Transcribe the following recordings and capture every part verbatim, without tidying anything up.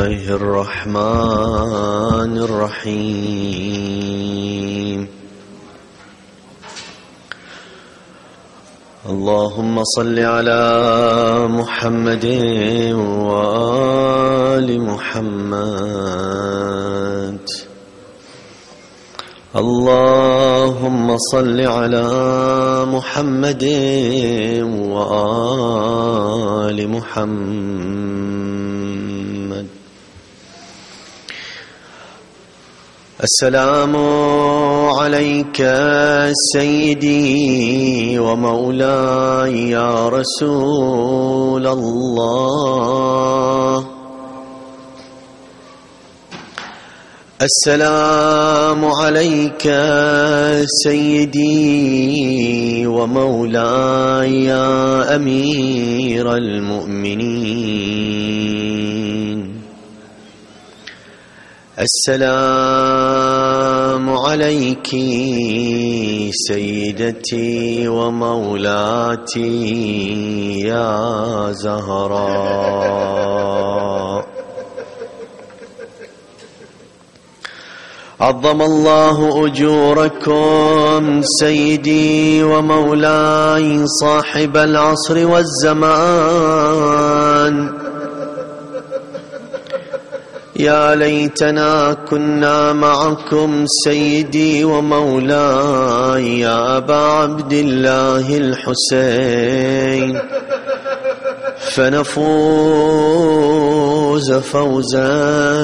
الله الرحمن الرحيم. اللهم صل على محمد وآل محمد. اللهم صل على محمد وآل محمد. السلام عليك سيدي ومولاي يا رسول الله. السلام عليك سيدي ومولاي يا أمير المؤمنين. السلام عليك سيدتي ومولاتي يا زهراء. عظم الله أجوركم سيدي ومولاي صاحب العصر والزمان. يا ليتنا كنا معكم سيدي ومولاي يا أبا عبد الله الحسين، فنفوز فوزا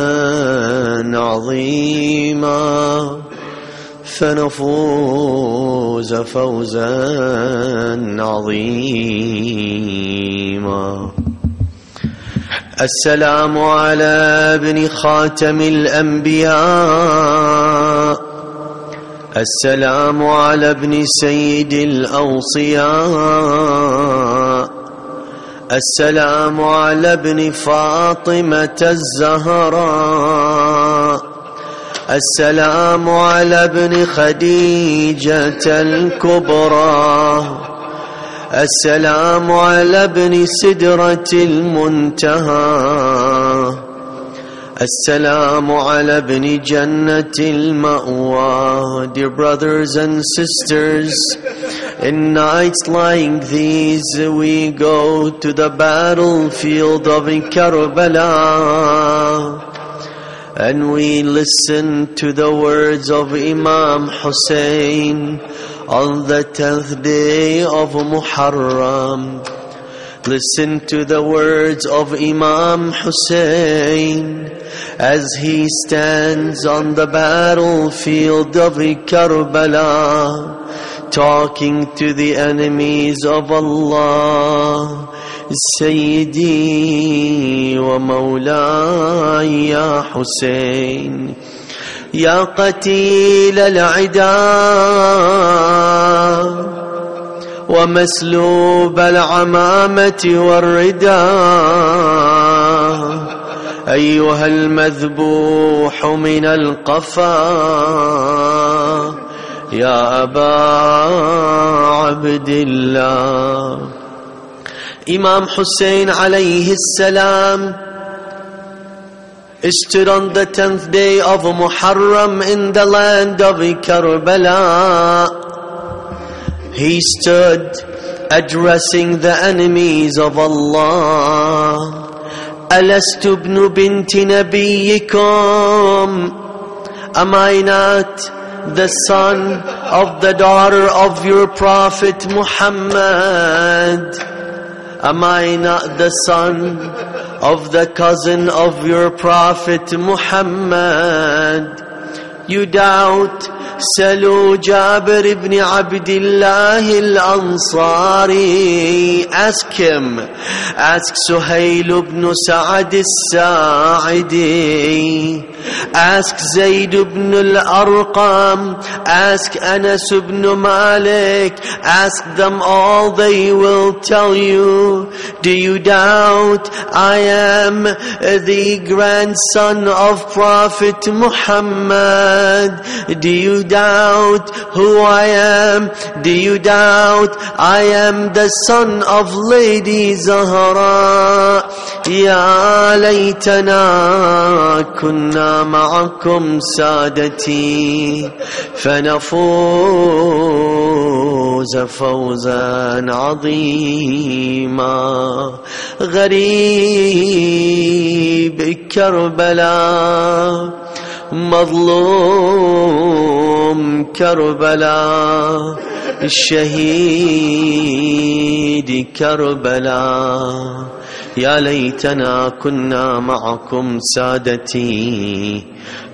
عظيما، فنفوز فوزا عظيما. السلام على ابن خاتم الأنبياء، السلام على ابن سيد الأوصياء، السلام على ابن فاطمة الزهراء، السلام على ابن خديجة الكبرى، السلام على ابن سدرة المنتهى، السلام على ابن جنة المأوى. Dear brothers and sisters, in nights like these we go to the battlefield of Karbala and we listen to the words of Imam Hussein on the tenth day of Muharram. Listen to the words of Imam Hussein as he stands on the battlefield of Karbala talking to the enemies of Allah. Sayyidi wa Mawlaya ya Hussein, ya qatil al-'ida ومسلوب العمامة والرداء، أيها المذبوح من القفا يا أبا عبد الله. Imam Hussein alayhi salam stood on the tenth day of Muharram in the land of Karbala. He stood addressing the enemies of Allah. Alastu ibn binti nabiyyikum, am I not the son of the daughter of your prophet Muhammad? Am I not the son of the cousin of your prophet Muhammad? You doubt? Salu Jabir ibn Abdullah al-Ansari. Ask him. Ask Suhail ibn Sa'ad al-Sa'idi. Ask Zayd ibn al-Arqam. Ask Anas ibn Malik. Ask them all, they will tell you. Do you doubt I am the grandson of Prophet Muhammad? Do you doubt who I am? Do you doubt I am the son of Lady Zahra? يا ليتنا كنا معكم سادتي فنفوز فوزا عظيما. غريب كربلاء، مظلوم كربلاء، الشهيد كربلاء. يا ليتنا كنا معكم سادتي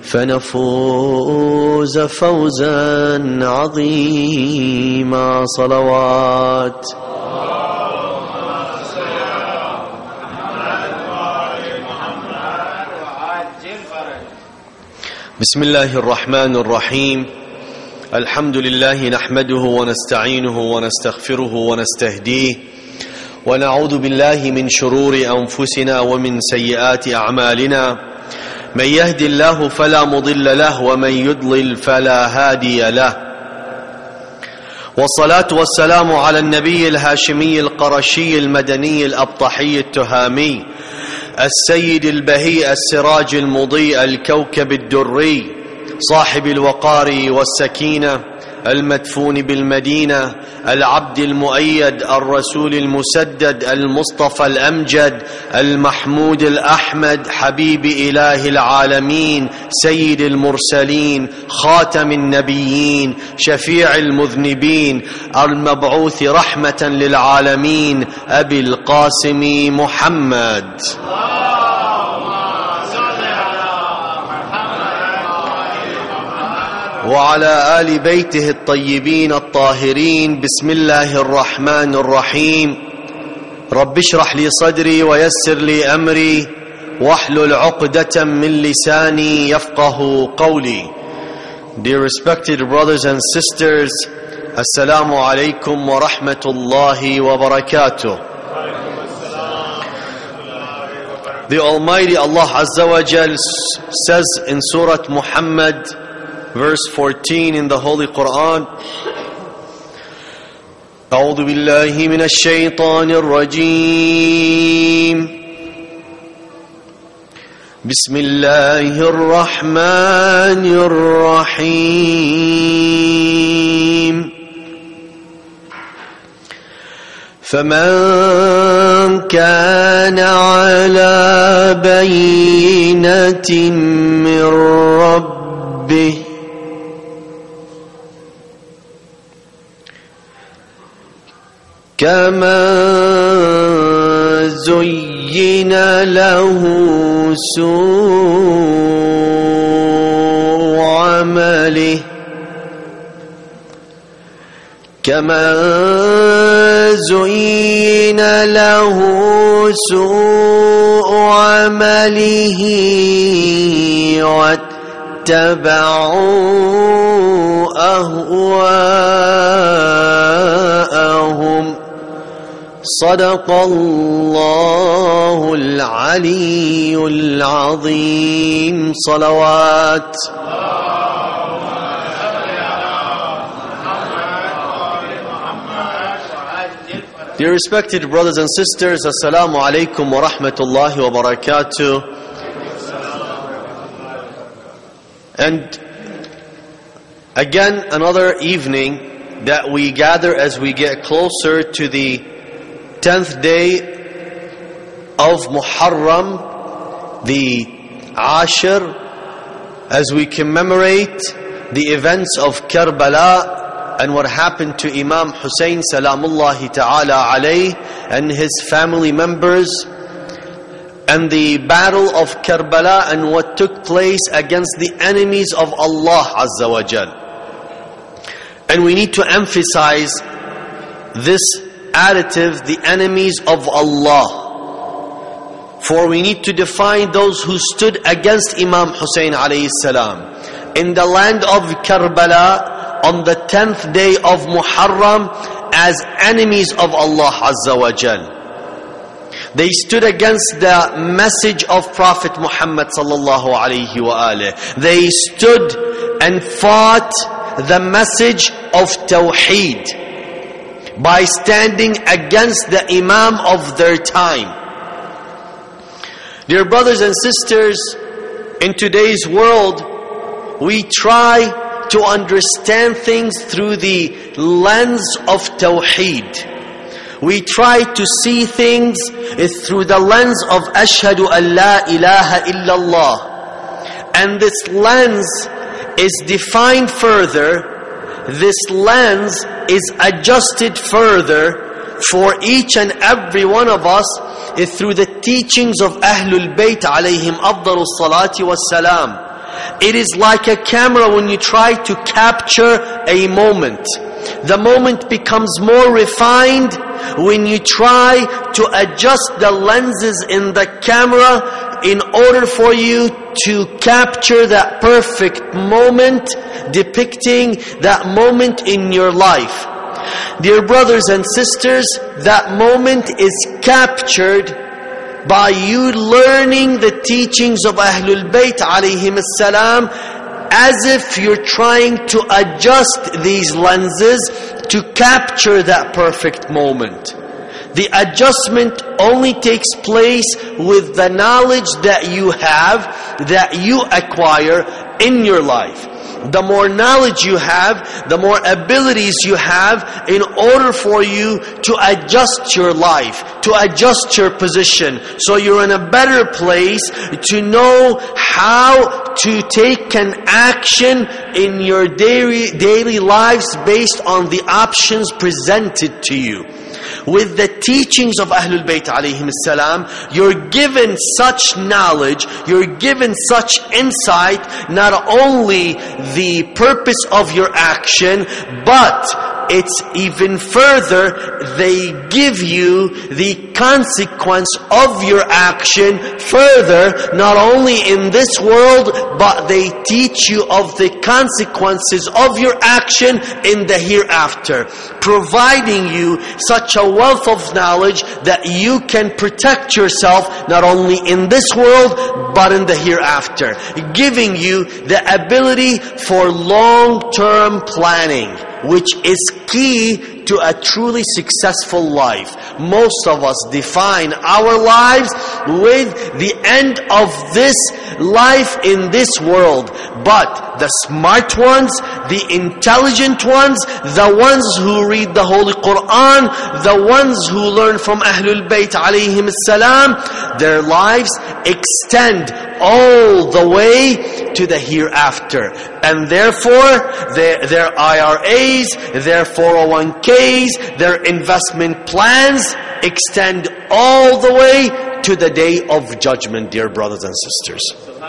فنفوز فوزا عظيما. صلوات. بسم الله الرحمن الرحيم. الحمد لله نحمده ونستعينه ونستغفره ونستهديه ونعوذ بالله من شرور أنفسنا ومن سيئات أعمالنا. من يهد الله فلا مضل له ومن يضلل فلا هادي له. والصلاة والسلام على النبي الهاشمي القرشي المدني الأبطحي التهامي السيد البهي السراج المضيء الكوكب الدري صاحب الوقار والسكينة المدفون بالمدينة العبد المؤيد الرسول المسدد المصطفى الأمجد المحمود الأحمد حبيب إله العالمين سيد المرسلين خاتم النبيين شفيع المذنبين المبعوث رحمة للعالمين أبي القاسم محمد. وعلى آل بيته الطيبين الطاهرين. بسم الله الرحمن الرحيم. رب اشرح لي صدري ويسر لي أمري واحلل عقدة من لساني يفقه قولي. Dear respected brothers and sisters, Assalamu alaikum wa rahmatullahi wa barakatuh. The Almighty Allah Azza wa Jal says in Surah Muhammad verse fourteen in the Holy Quran, أعوذ بالله من الشيطان الرجيم بسم الله الرحمن الرحيم فمن كان على بينة من ربه كما زين له سوء عمله كما زين له سوء عمله واتبعوا أهواءهم. صدق الله العلي العظيم. صلوات. Dear respected brothers and sisters, Assalamu alaikum wa rahmatullahi wa barakatuh. And again, another evening that we gather as we get closer to the tenth day of Muharram, the Ashir, as we commemorate the events of Karbala and what happened to Imam Hussein Salamullahi Ta'ala alayh and his family members, and the battle of Karbala and what took place against the enemies of Allah Azza wa Jal. And we need to emphasize this additive, the enemies of Allah. For we need to define those who stood against Imam Hussein alayhi salam in the land of Karbala on the tenth day of Muharram as enemies of Allah Azza wa Jal. They stood against the message of Prophet Muhammad sallallahu alayhi wa alayhi. They stood and fought the message of Tawheed by standing against the Imam of their time. Dear brothers and sisters, in today's world, we try to understand things through the lens of Tawheed. We try to see things through the lens of Ashhadu an la ilaha illallah. And this lens is defined further. This lens is adjusted further for each and every one of us through the teachings of Ahlul Bayt alayhim afdalus salati was salam. It is like a camera when you try to capture a moment. The moment becomes more refined when you try to adjust the lenses in the camera in order for you to capture that perfect moment, depicting that moment in your life. Dear brothers and sisters, that moment is captured by you learning the teachings of Ahlul Bayt alayhim as-salam, as if you're trying to adjust these lenses to capture that perfect moment. The adjustment only takes place with the knowledge that you have, that you acquire in your life. The more knowledge you have, the more abilities you have in order for you to adjust your life, to adjust your position, so you're in a better place to know how to take an action in your daily, daily lives based on the options presented to you. With the teachings of Ahlul Bayt alayhim as-salam, you're given such knowledge, you're given such insight, not only the purpose of your action, but it's even further, they give you the consequence of your action further, not only in this world, but they teach you of the consequences of your action in the hereafter, providing you such a wealth of knowledge that you can protect yourself not only in this world, but in the hereafter, giving you the ability for long-term planning, which is key to a truly successful life. Most of us define our lives with the end of this life in this world. But the smart ones, the intelligent ones, the ones who read the Holy Quran, the ones who learn from Ahlul Bayt alayhim as-salam, their lives extend all the way to the hereafter. And therefore, their, their I R As, their four oh one k's, their investment plans extend all the way to the day of judgment, dear brothers and sisters.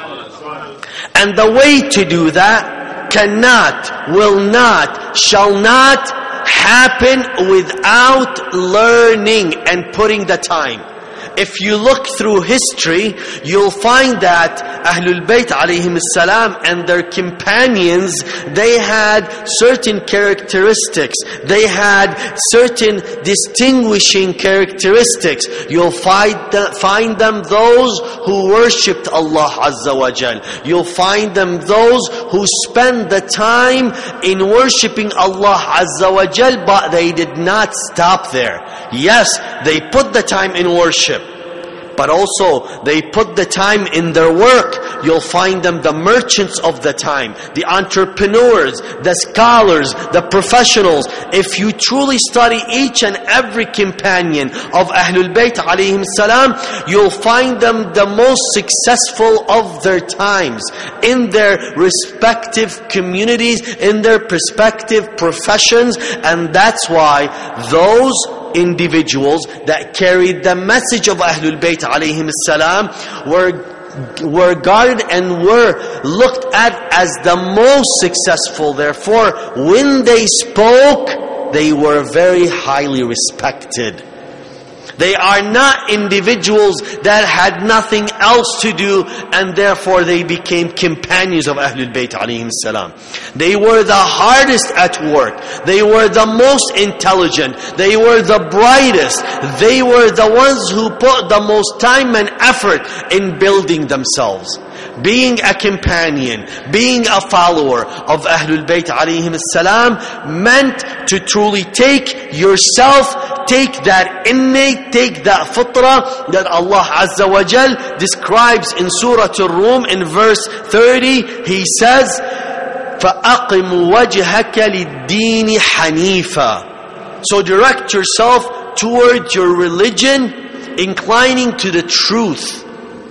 And the way to do that cannot, will not, shall not happen without learning and putting the time. If you look through history, you'll find that Ahlul Bayt alayhim as-salam and their companions, they had certain characteristics. They had certain distinguishing characteristics. You'll find, the, find them those who worshipped Allah Azza wa Jal. You'll find them those who spend the time in worshipping Allah Azza wa Jal, but they did not stop there. Yes, they put the time in worship, but also they put the time in their work. You'll find them the merchants of the time, the entrepreneurs, the scholars, the professionals. If you truly study each and every companion of Ahlul Bayt alayhim salam, you'll find them the most successful of their times in their respective communities, in their respective professions. And that's why those individuals that carried the message of Ahlul Bayt alayhim salam were were guarded and were looked at as the most successful. Therefore, when they spoke, they were very highly respected. They are not individuals that had nothing else to do, and therefore they became companions of Ahlul Bayt alayhim salam. They were the hardest at work. They were the most intelligent. They were the brightest. They were the ones who put the most time and effort in building themselves. being a companion, being a follower of Ahlul Bayt alayhim as-salam meant to truly take yourself, take that innate, take that fitrah that Allah Azza wa Jal describes in Surah Ar-Rum in verse thirty. He says, فَأَقِمْ وَجْهَكَ لِلدِّينِ حَنِيفًا. So direct yourself towards your religion, inclining to the truth.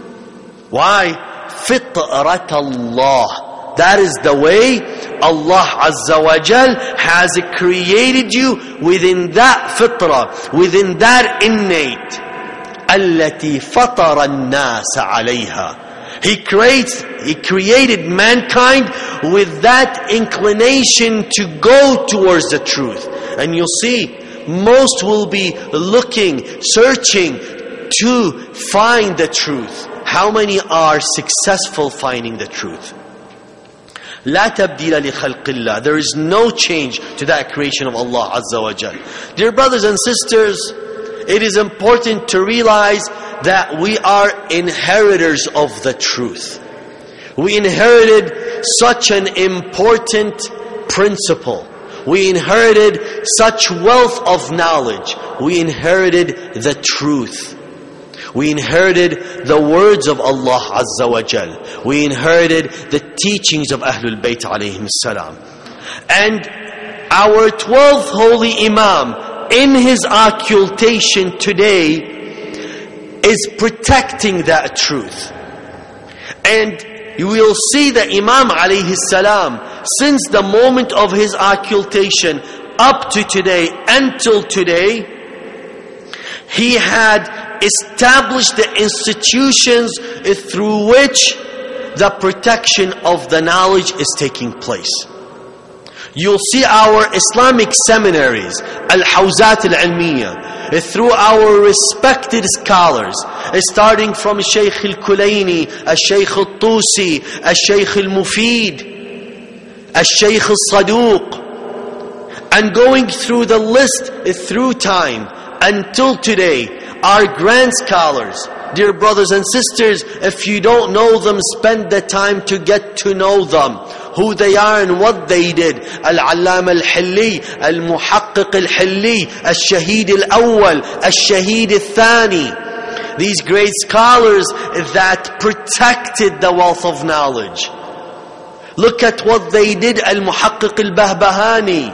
Why? فِطْرَةَ اللَّهِ. That is the way Allah Azza wa Jal has created you, within that fitrah, within that innate. الَّتِي فَطَرَ النَّاسَ عَلَيْهَا. He creates, He created mankind with that inclination to go towards the truth. And you'll see, most will be looking, searching to find the truth. How many are successful finding the truth? لا تبديل لخلق الله. There is no change to that creation of Allah Azza wa Jal. Dear brothers and sisters, it is important to realize that we are inheritors of the truth. We inherited such an important principle. We inherited such wealth of knowledge. We inherited the truth. We inherited the words of Allah Azza wa Jal. We inherited the teachings of Ahlul Bayt alayhim salam. And our twelfth holy Imam, in his occultation today, is protecting that truth. And you will see that Imam alayhi salam, since the moment of his occultation up to today, until today, he had established the institutions through which the protection of the knowledge is taking place. You'll see our Islamic seminaries, Al-Hawzat Al-Ilmiya, through our respected scholars, starting from Shaykh Al-Kulayni, Al-Shaykh Al-Tusi, Al-Shaykh Al-Mufid, Al-Shaykh Al-Saduq, and going through the list through time until today. Our grand scholars, dear brothers and sisters, if you don't know them, spend the time to get to know them, who they are and what they did. Al-Allam Al-Hilli, Al-Muhaqqiq Al-Hilli, Al-Shaheed Al-Awwal, Al-Shaheed Al-Thani. These great scholars that protected the wealth of knowledge. Look at what they did. Al-Muhaqqiq Al-Bahbahani,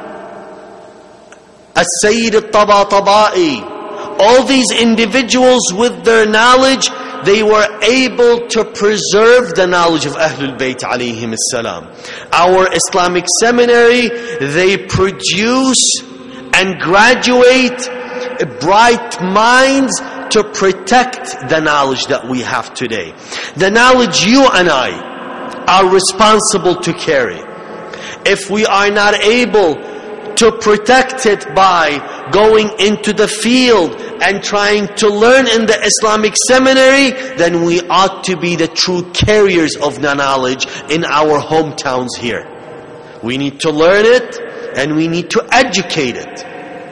Al-Sayyid Al-Tabatabai. All these individuals with their knowledge, they were able to preserve the knowledge of Ahlul Bayt alayhim as-salam. Our Islamic seminary, they produce and graduate bright minds to protect the knowledge that we have today. The knowledge you and I are responsible to carry. If we are not able to protect it by going into the field and trying to learn in the Islamic seminary, then we ought to be the true carriers of the knowledge in our hometowns here. We need to learn it and we need to educate it.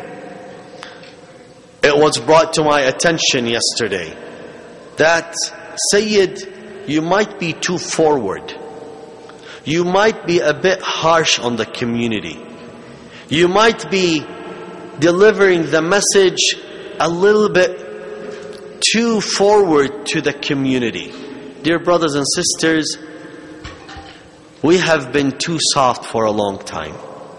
It was brought to my attention yesterday that, Sayyid, you might be too forward. You might be a bit harsh on the community. You might be delivering the message a little bit too forward to the community. Dear brothers and sisters, we have been too soft for a long time.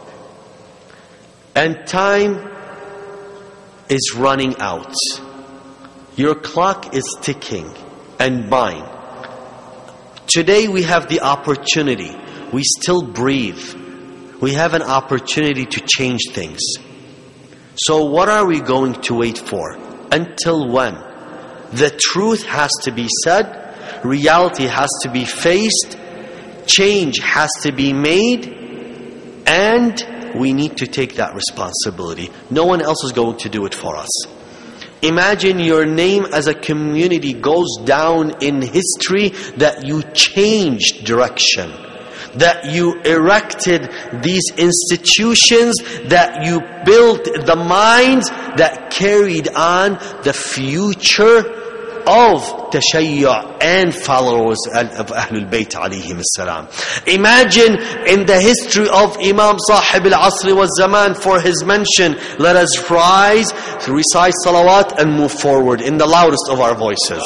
And time is running out. Your clock is ticking, and mine. Today we have the opportunity. We still breathe. We have an opportunity to change things. So what are we going to wait for? Until when? The truth has to be said. Reality has to be faced. Change has to be made. And we need to take that responsibility. No one else is going to do it for us. Imagine your name as a community goes down in history that you changed direction, that you erected these institutions, that you built the minds that carried on the future of Tashayyu' and followers of Ahlul Bayt alayhim as-salam. Imagine in the history of Imam Sahib al-Asr wa Zaman, for his mention, let us rise, recite salawat and move forward in the loudest of our voices.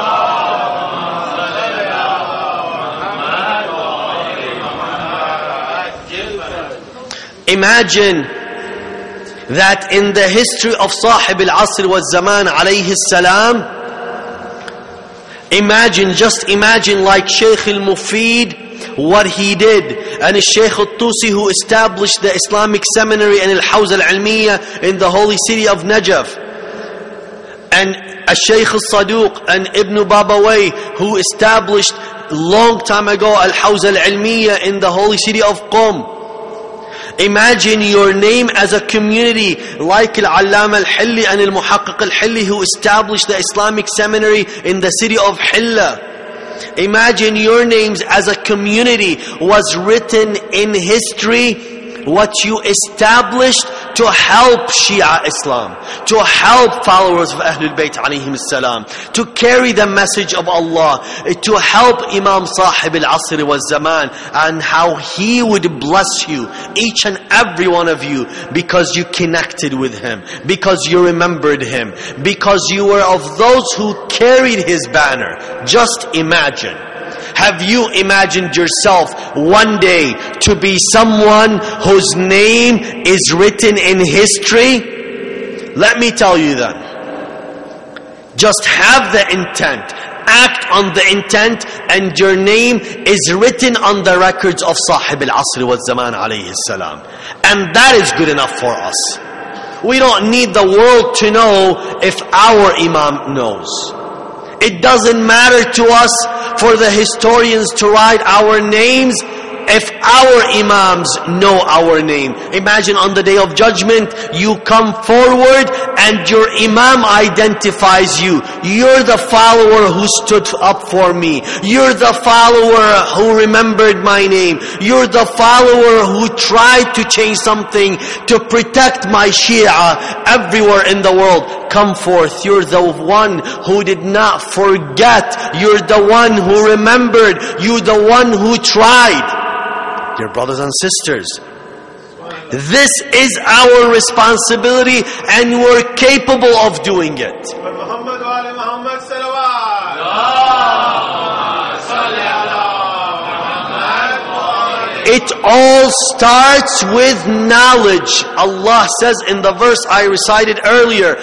Imagine that in the history of Sahib al-Asr wa Zaman alayhi salam, imagine, just imagine like Shaykh al-Mufid, what he did, and Shaykh al-Tusi, who established the Islamic seminary and al-Hawza al-Ilmiya in the holy city of Najaf, and Shaykh al-Saduq and Ibn Babaway, who established long time ago al-Hawza al-Ilmiya in the holy city of Qom. Imagine your name as a community like Al-Allama Al-Hilli and Al-Muhaqqiq Al-Hilli, who established the Islamic seminary in the city of Hilla. Imagine your names as a community was written in history, what you established to help Shia Islam, to help followers of Ahlul Bayt alayhim as-salam, to carry the message of Allah, to help Imam Sahib al-Asr wa Zaman, and how he would bless you, each and every one of you, because you connected with him, because you remembered him, because you were of those who carried his banner. Just imagine. Have you imagined yourself one day to be someone whose name is written in history? Let me tell you then. Just have the intent, act on the intent, and your name is written on the records of Sahib al-Asr wa Zaman alayhi salam. And that is good enough for us. We don't need the world to know if our Imam knows. It doesn't matter to us for the historians to write our names if our Imams know our name. Imagine on the Day of Judgment, you come forward and your Imam identifies you. You're the follower who stood up for me. You're the follower who remembered my name. You're the follower who tried to change something to protect my Shia everywhere in the world. Come forth. You're the one who did not forget. You're the one who remembered. You're the one who tried. Dear brothers and sisters, this is our responsibility and we're capable of doing it. It all starts with knowledge. Allah says in the verse I recited earlier,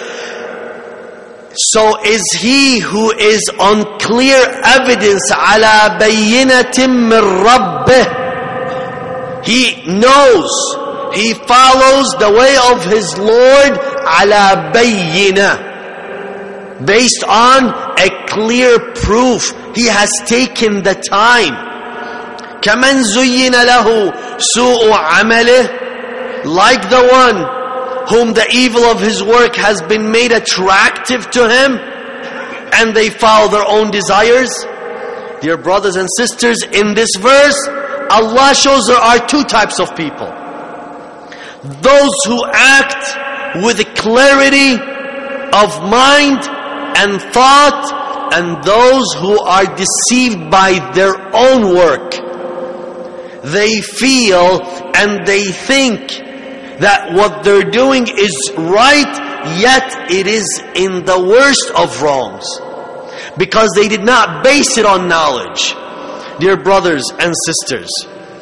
so is he who is on clear evidence, ala bayyinatin min rabbih. He knows, he follows the way of his Lord, ala bayyina, based on a clear proof. He has taken the time. كَمَنْ زُيِّنَ لَهُ سُوءُ عَمَلِهِ, like the one whom the evil of his work has been made attractive to him, and they follow their own desires. Dear brothers and sisters, in this verse, Allah shows there are two types of people. Those who act with clarity of mind and thought, and those who are deceived by their own work. They feel and they think that what they're doing is right, yet it is in the worst of wrongs, because they did not base it on knowledge. Dear brothers and sisters,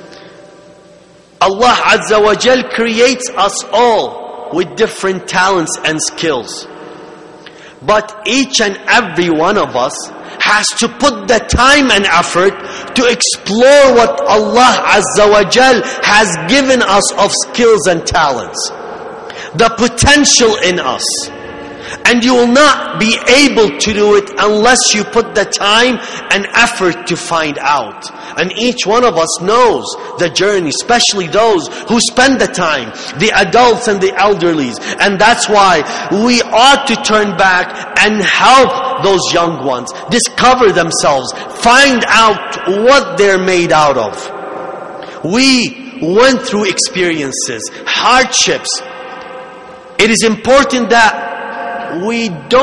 Allah Azza wa Jal creates us all with different talents and skills. But each and every one of us has to put the time and effort to explore what Allah Azza wa Jal has given us of skills and talents, the potential in us. And you will not be able to do it unless you put the time and effort to find out. And each one of us knows the journey, especially those who spend the time, the adults and the elderlies. And that's why we ought to turn back and help those young ones discover themselves, find out what they're made out of. We went through experiences, hardships. It is important that we don't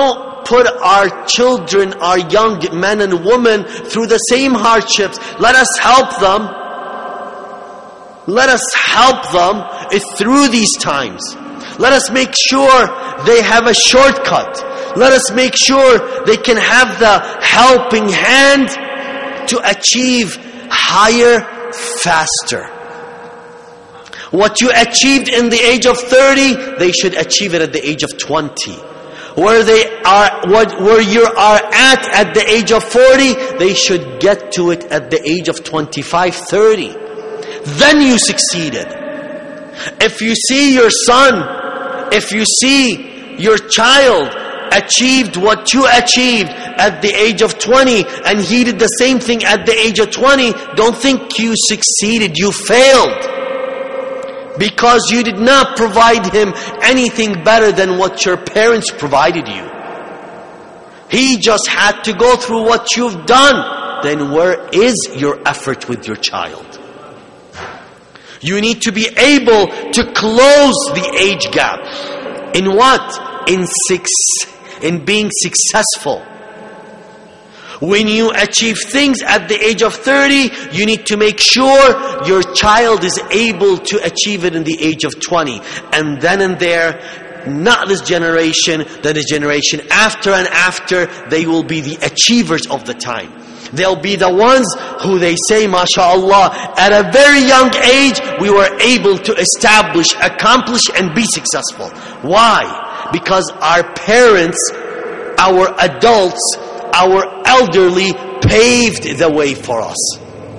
don't put our children, our young men and women through the same hardships. Let us help them. Let us help them through these times. Let us make sure they have a shortcut. Let us make sure they can have the helping hand to achieve higher, faster. What you achieved in the age of thirty, they should achieve it at the age of twenty. Where they are, what, where you are at at the age of forty, they should get to it at the age of twenty-five, thirty. Then you succeeded. If you see your son, if you see your child achieved what you achieved at the age of twenty, and he did the same thing at the age of twenty, don't think you succeeded, you failed. Because you did not provide him anything better than what your parents provided you. He just had to go through what you've done. Then where is your effort with your child? You need to be able to close the age gap. In what? In six, in being successful. When you achieve things at the age of thirty, you need to make sure your child is able to achieve it in the age of twenty. And then and there, not this generation, then the generation after and after, they will be the achievers of the time. They'll be the ones who they say, MashaAllah, at a very young age, we were able to establish, accomplish, and be successful. Why? Because our parents, our adults, our elderly paved the way for us.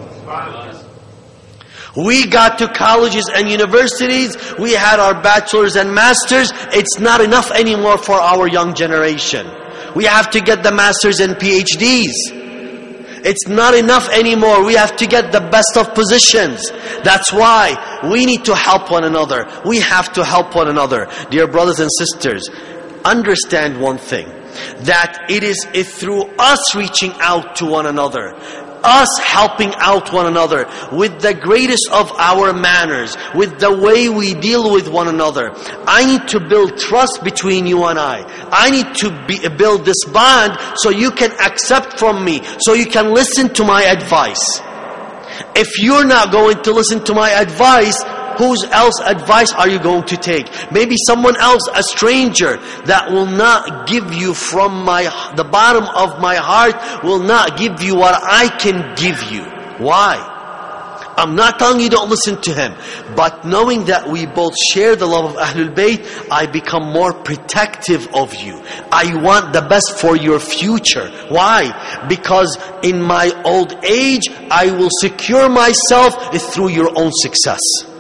We got to colleges and universities. We had our bachelors and masters. It's not enough anymore for our young generation. We have to get the masters and P H Ds. It's not enough anymore. We have to get the best of positions. That's why we need to help one another. We have to help one another. Dear brothers and sisters, understand one thing. That it is through us reaching out to one another, us helping out one another with the greatest of our manners, with the way we deal with one another. I need to build trust between you and I. I need to be, build this bond so you can accept from me, so you can listen to my advice. If you're not going to listen to my advice, whose else advice are you going to take? Maybe someone else, a stranger, that will not give you from my the bottom of my heart, will not give you what I can give you. Why? I'm not telling you don't listen to him. But knowing that we both share the love of Ahlul Bayt, I become more protective of you. I want the best for your future. Why? Because in my old age, I will secure myself through your own success.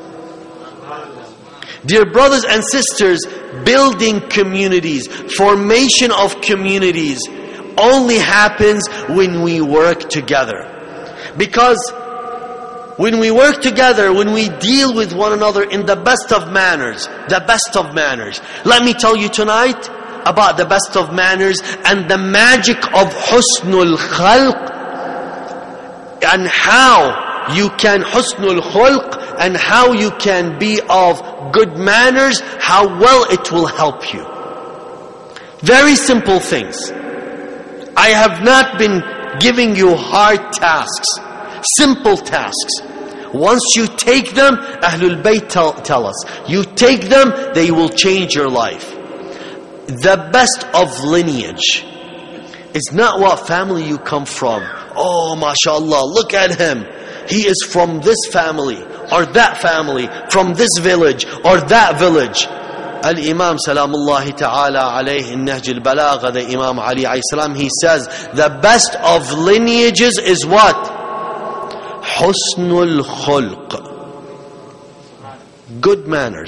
Dear brothers and sisters, building communities, formation of communities only happens when we work together. Because when we work together, when we deal with one another in the best of manners, the best of manners. Let me tell you tonight about the best of manners and the magic of husnul khalq, and how you can husnul khulq, and how you can be of good manners, how well it will help you. Very simple things. I have not been giving you hard tasks, simple tasks. Once you take them, Ahlul Bayt tell, tell us, you take them, they will change your life. The best of lineage is not what family you come from. Oh, mashallah, look at him. He is from this family or that family, from this village or that village. Al-Imam Salamullahi Ta'ala alayhi in Nahj al-Balagha, the Imam Ali alayhi salam, he says, the best of lineages is what? Husnul khulq. Good manners.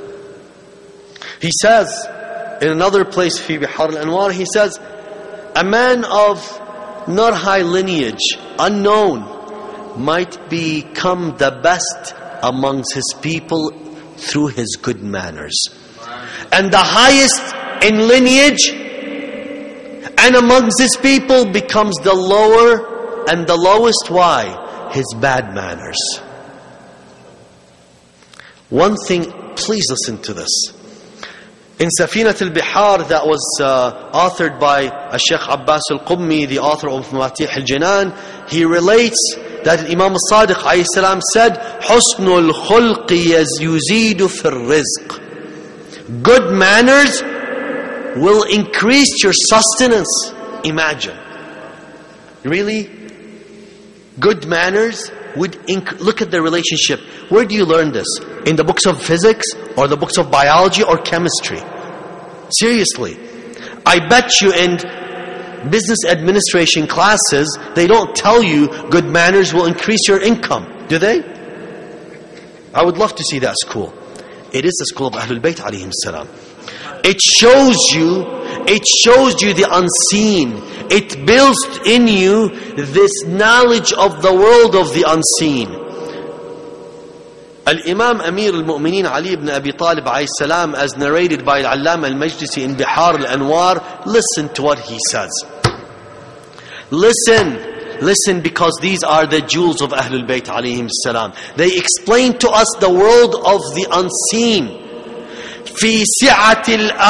He says, in another place, Fi Bihar al-Anwar, he says, a man of not high lineage, unknown, might become the best amongst his people through his good manners. And the highest in lineage and amongst his people becomes the lower, and the lowest, why? His bad manners. One thing, please listen to this. In Safinat al-Bihar, that was uh, authored by Sheikh Abbas al-Qummi, the author of Mafatih al-Jinan, he relates that Imam al-Sadiq alayhi salam said, "Husnul khulqi yuzidu fil rizq." Good manners will increase your sustenance. Imagine. Really? Good manners would inc- look at the relationship. Where do you learn this? In the books of physics or the books of biology or chemistry? Seriously. I bet you in business administration classes, they don't tell you good manners will increase your income. Do they? I would love to see that school. It is the school of Ahlul Bayt alayhim salam. It shows you, it shows you the unseen. It builds in you this knowledge of the world of the unseen. Al-Imam Amir al-Mu'mineen Ali ibn Abi Talib alayhi salam, as narrated by Al-Allama al-Majlisi in Bihar al-Anwar, listen to what he says. Listen, listen, because these are the jewels of Ahlul Bayt alayhim salam. They explain to us the world of the unseen. في سعة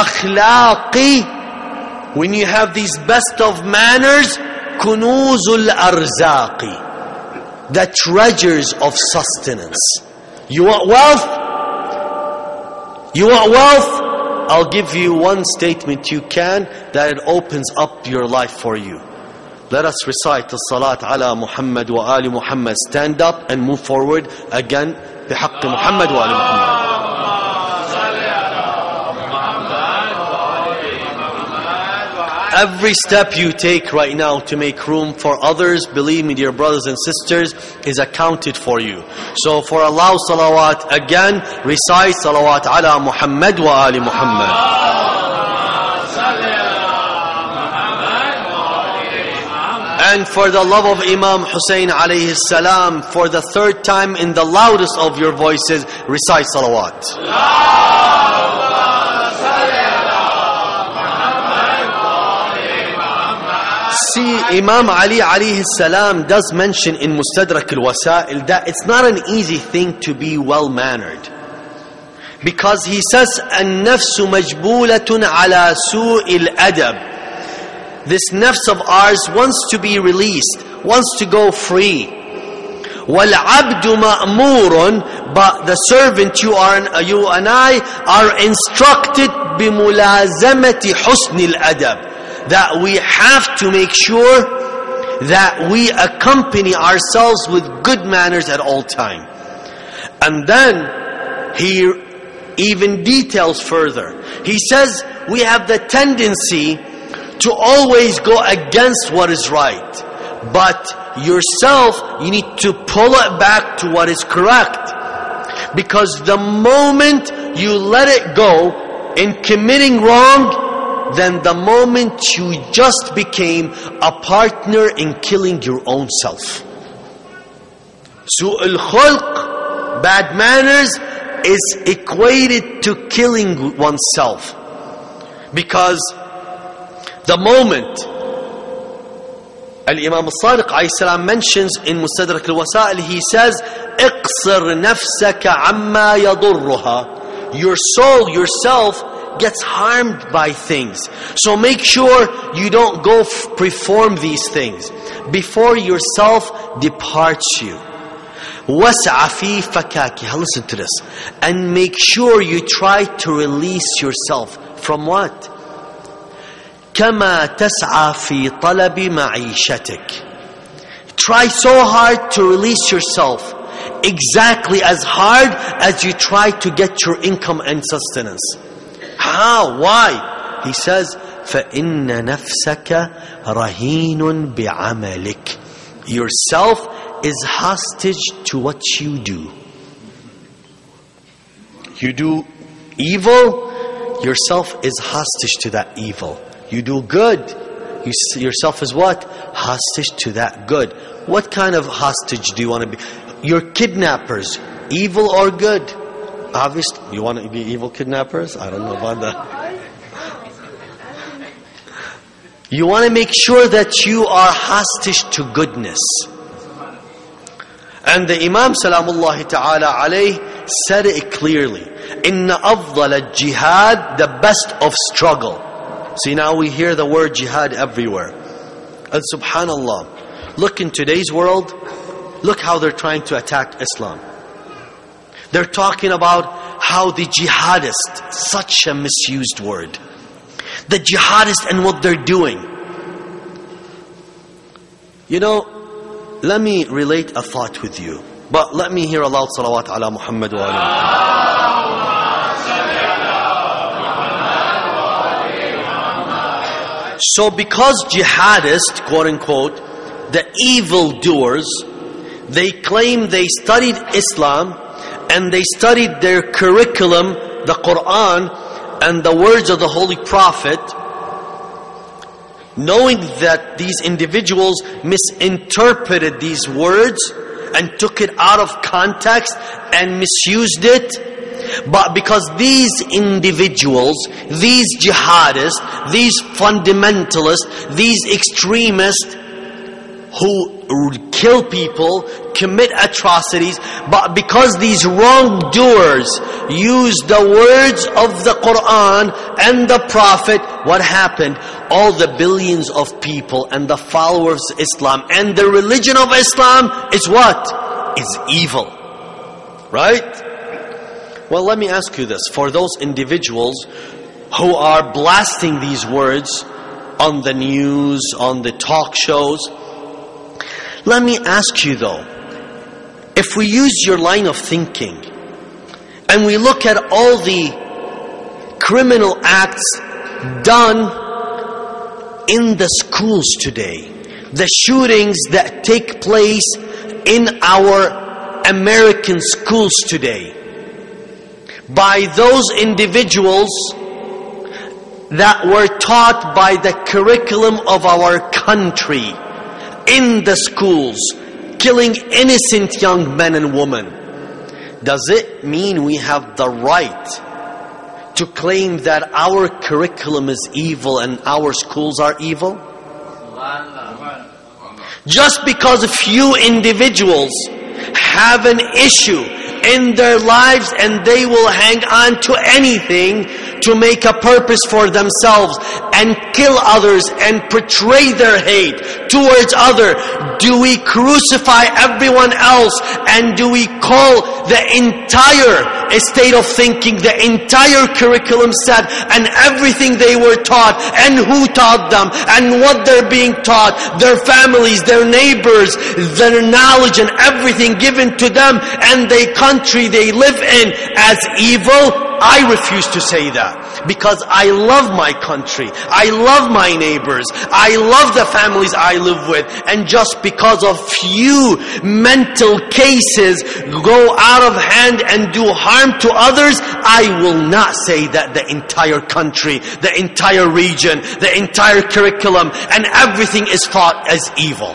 الأخلاق, when you have these best of manners, كنوز الأرزاق, the treasures of sustenance. You want wealth? You want wealth? I'll give you one statement you can, that it opens up your life for you. Let us recite the Salat ala Muhammad wa Ali Muhammad. Stand up and move forward again. بحق محمد وآل محمد. Every step you take right now to make room for others, believe me, dear brothers and sisters, is accounted for you. So for Allah salawat, again, recite salawat ala Muhammad wa Ali Muhammad. And for the love of Imam Hussein alayhi salam, for the third time in the loudest of your voices, recite salawat. See, Imam Ali alayhi salam does mention in Mustadrak al-Wasail that it's not an easy thing to be well-mannered. Because he says, النفس مجبولة على سوء الأدب. This nafs of ours wants to be released, wants to go free. وَالْعَبْدُ مَأْمُورٌ, but the servant, you are, you and I, are instructed بِمُلَازَمَةِ حُسْنِ الْأَدَبِ, that we have to make sure that we accompany ourselves with good manners at all time. And then he even details further. He says we have the tendency to always go against what is right. But yourself, you need to pull it back to what is correct. Because the moment you let it go in committing wrong, then the moment you just became a partner in killing your own self. Su'ul khulq, bad manners, is equated to killing oneself. Because the moment Al-Imam al-Sadiq alayhi salam mentions in Mustadrak al-Wasail, he says, اقصر نفسك عما يضرها. Your soul, yourself, gets harmed by things. So make sure you don't go f- perform these things before yourself departs you. وَاسْعَ فِي فَكَاكِهَا. Listen to this. And make sure you try to release yourself from what? كَمَا تَسْعَى فِي طَلَبِ مَعِيشَتِكَ. Try so hard to release yourself, exactly as hard as you try to get your income and sustenance. How? Why? He says, فَإِنَّ نَفْسَكَ رَهِينٌ بِعَمَلِكَ. Yourself is hostage to what you do. You do evil, yourself is hostage to that evil. You do good, you, yourself is what? Hostage to that good. What kind of hostage do you want to be? Your kidnappers, evil or good? Obviously, you want to be evil kidnappers? I don't know about that. You want to make sure that you are hostage to goodness. And the Imam Salamullahi Ta'ala alayh, said it clearly. Inna afdal al-jihad, the best of struggle. See, now we hear the word jihad everywhere. And subhanallah, look in today's world, look how they're trying to attack Islam. They're talking about how the jihadist, such a misused word. The jihadist and what they're doing. You know, let me relate a thought with you. But let me hear a loud salawat ala Muhammad wa ala. So because jihadists, quote unquote, the evildoers, they claim they studied Islam and they studied their curriculum, the Quran and the words of the Holy Prophet, knowing that these individuals misinterpreted these words and took it out of context and misused it. But because these individuals, these jihadists, these fundamentalists, these extremists who kill people, commit atrocities, but because these wrongdoers use the words of the Quran and the Prophet, what happened? All the billions of people and the followers of Islam and the religion of Islam is what? Is evil. Right? Well, let me ask you this. For those individuals who are blasting these words on the news, on the talk shows, let me ask you though, if we use your line of thinking and we look at all the criminal acts done in the schools today, the shootings that take place in our American schools today, by those individuals that were taught by the curriculum of our country, in the schools, killing innocent young men and women. Does it mean we have the right to claim that our curriculum is evil and our schools are evil? Just because a few individuals have an issue in their lives and they will hang on to anything to make a purpose for themselves and kill others and portray their hate towards others. Do we crucify everyone else and do we call the entire state of thinking, the entire curriculum set and everything they were taught and who taught them and what they're being taught, their families, their neighbors, their knowledge and everything given to them and the country they live in as evil? I refuse to say that, because I love my country, I love my neighbors, I love the families I live with, and just because of few mental cases go out of hand and do harm to others, I will not say that the entire country, the entire region, the entire curriculum and everything is thought as evil.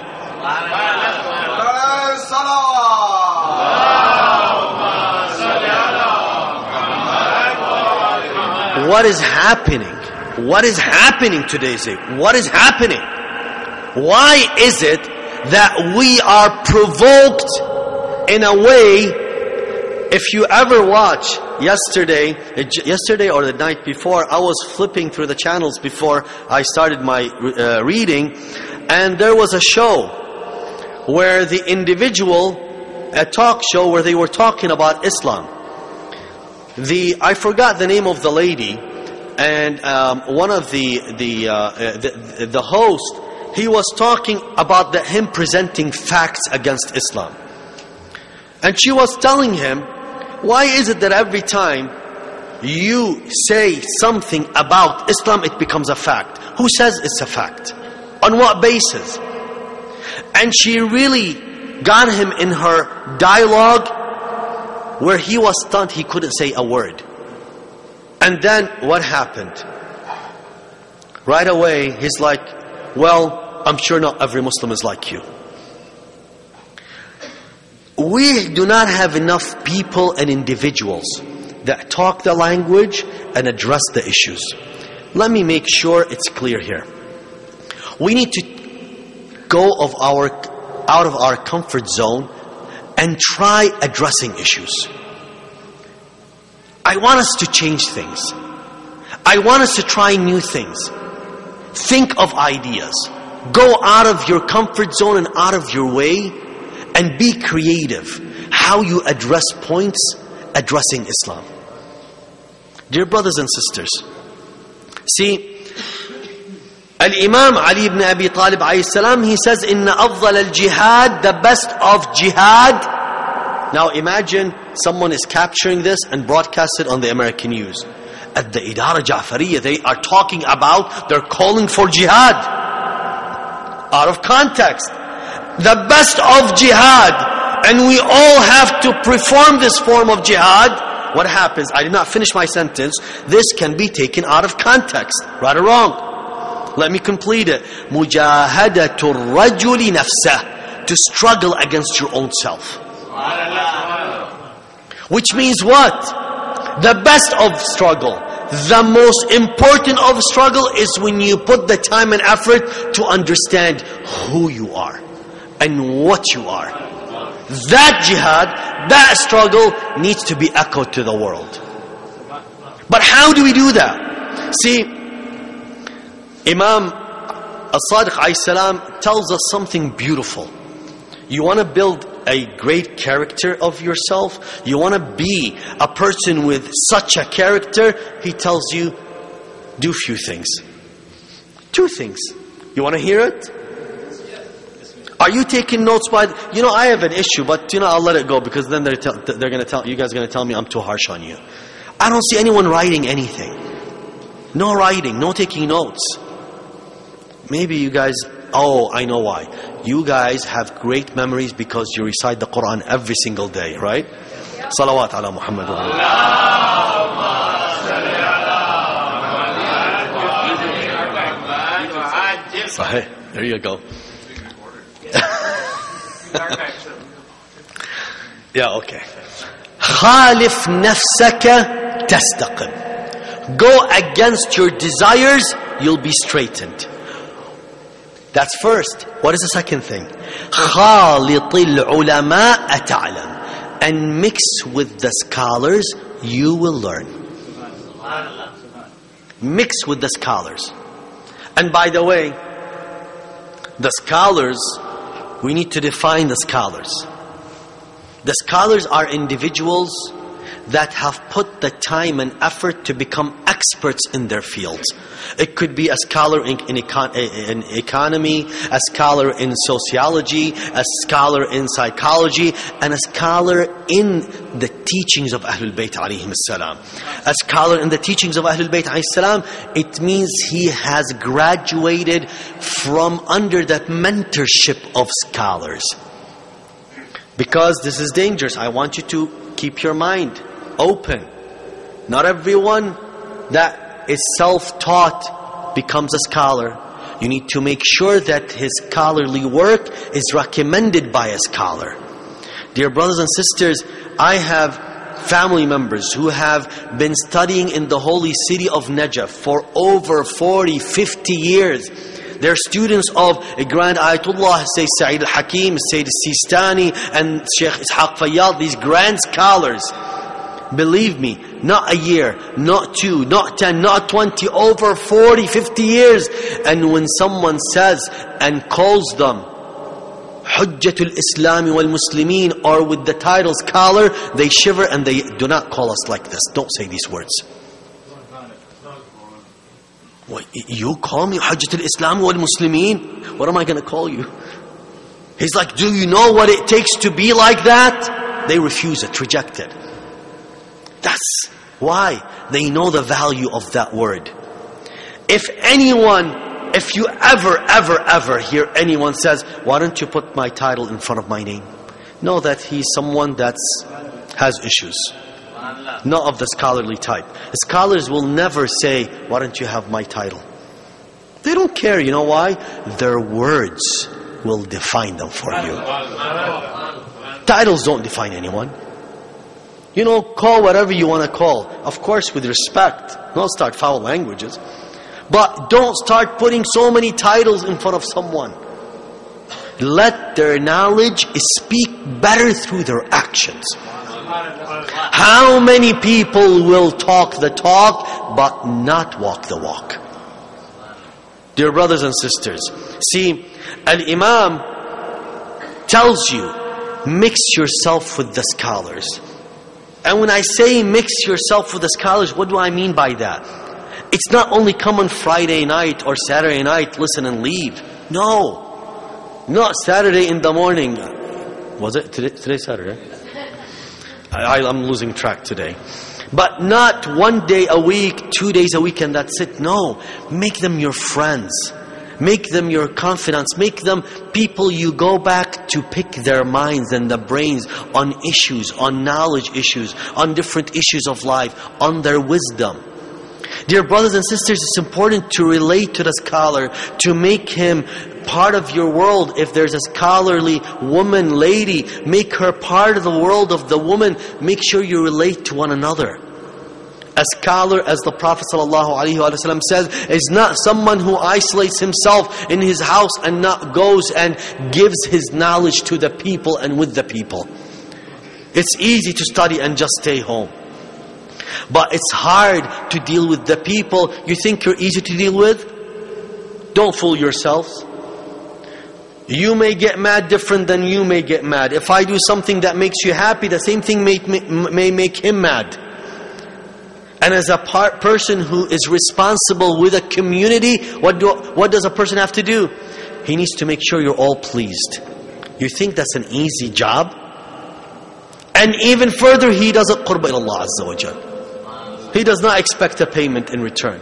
What is happening? What is happening today? What is happening? Why is it that we are provoked in a way? If you ever watch yesterday, yesterday or the night before, I was flipping through the channels before I started my uh, reading, and there was a show where the individual, a talk show where they were talking about Islam. The I forgot the name of the lady, and um, one of the the, uh, the the host, he was talking about the, him presenting facts against Islam, and she was telling him, why is it that every time you say something about Islam, it becomes a fact? Who says it's a fact? On what basis? And she really got him in her dialogue, where he was stunned, he couldn't say a word. And then what happened? Right away, he's like, well, I'm sure not every Muslim is like you. We do not have enough people and individuals that talk the language and address the issues. Let me make sure it's clear here. We need to go of our, out of our comfort zone and try addressing issues. I want us to change things. I want us to try new things. Think of ideas. Go out of your comfort zone and out of your way and be creative. How you address points addressing Islam. Dear brothers and sisters, see, Al-Imam Ali ibn Abi Talib alayhi salam, he says, Inna afdal al-jihad, the best of jihad. Now imagine someone is capturing this and broadcast it on the American news. At the Idara Ja'fariyah, they are talking about, they're calling for jihad. Out of context. The best of jihad. And we all have to perform this form of jihad. What happens? I did not finish my sentence. This can be taken out of context. Right or wrong? Let me complete it. Mujahadatul rajuli nafsah. To struggle against your own self. Which means what? The best of struggle. The most important of struggle is when you put the time and effort to understand who you are and what you are. That jihad, that struggle needs to be echoed to the world. But how do we do that? See, Imam As-Sadiq alayhi salam tells us something beautiful. You want to build a great character of yourself, you want to be a person with such a character, he tells you, do few things. Two things. You want to hear it? Are you taking notes by, you know, I have an issue, but you know, I'll let it go because then they're, tell, they're going to tell, you guys are going to tell me I'm too harsh on you. I don't see anyone writing anything. No writing, no taking notes. Maybe you guys, oh, I know why. You guys have great memories because you recite the Quran every single day, right? Salawat ala Muhammad wa Sahih. There you go. Yeah, okay. Khalif nafsaka tastaqim. Go against your desires, you'll be straightened. That's first. What is the second thing? Khalitil ulama ta'lam. And mix with the scholars, you will learn. Mix with the scholars. And by the way, the scholars, we need to define the scholars. The scholars are individuals that have put the time and effort to become experts in their fields. It could be a scholar in, in, econ, in economy, a scholar in sociology, a scholar in psychology, and a scholar in the teachings of Ahlul Bayt alayhim salam. A scholar in the teachings of Ahlul Bayt alayhim salam, it means he has graduated from under that mentorship of scholars. Because this is dangerous. I want you to keep your mind open. Not everyone that is self-taught becomes a scholar. You need to make sure that his scholarly work is recommended by a scholar. Dear brothers and sisters, I have family members who have been studying in the holy city of Najaf for over forty, fifty years. They're students of a Grand Ayatollah, say Sa'id al-Hakim, Sayyid al-Sistani, and Sheikh Ishaq Fayyad, these grand scholars. Believe me, not a year, not two, not ten, not twenty, over forty, fifty years. And when someone says and calls them Hujjatul Islami wal Muslimin, or with the title scholar, they shiver and they do not call us like this. Don't say these words. What, you call me Hujjatul Islam wal Muslimin? What am I going to call you? He's like, do you know what it takes to be like that? They refuse it, reject it. That's why they know the value of that word. If anyone, if you ever, ever, ever hear anyone says, why don't you put my title in front of my name? Know that he's someone that has issues. Not of the scholarly type. Scholars will never say, why don't you have my title? They don't care. You know why? Their words will define them for you. Titles don't define anyone. You know, call whatever you want to call. Of course, with respect. Don't start foul languages. But don't start putting so many titles in front of someone. Let their knowledge speak better through their actions. How many people will talk the talk but not walk the walk? Dear brothers and sisters, see, Al-Imam tells you, mix yourself with the scholars. And when I say mix yourself with the scholars, what do I mean by that? It's not only come on Friday night or Saturday night, listen and leave. No. Not Saturday in the morning. Was it? Today, today's Saturday? I, I'm losing track today. But not one day a week, two days a week, and that's it. No. Make them your friends. Make them your confidants. Make them people you go back to pick their minds and the brains on issues, on knowledge issues, on different issues of life, on their wisdom. Dear brothers and sisters, it's important to relate to the scholar, to make him part of your world. If there's a scholarly woman, lady, make her part of the world of the woman. Make sure you relate to one another. A scholar, as the Prophet ﷺ says, is not someone who isolates himself in his house and not goes and gives his knowledge to the people and with the people. It's easy to study and just stay home. But it's hard to deal with the people. You think you're easy to deal with? Don't fool yourselves. You may get mad different than you may get mad. If I do something that makes you happy, the same thing may, may, may make him mad. And as a part, person who is responsible with a community, what, do, what does a person have to do? He needs to make sure you're all pleased. You think that's an easy job? And even further, he doesn't qurba ila Allah Azza wa Jal. He does not expect a payment in return.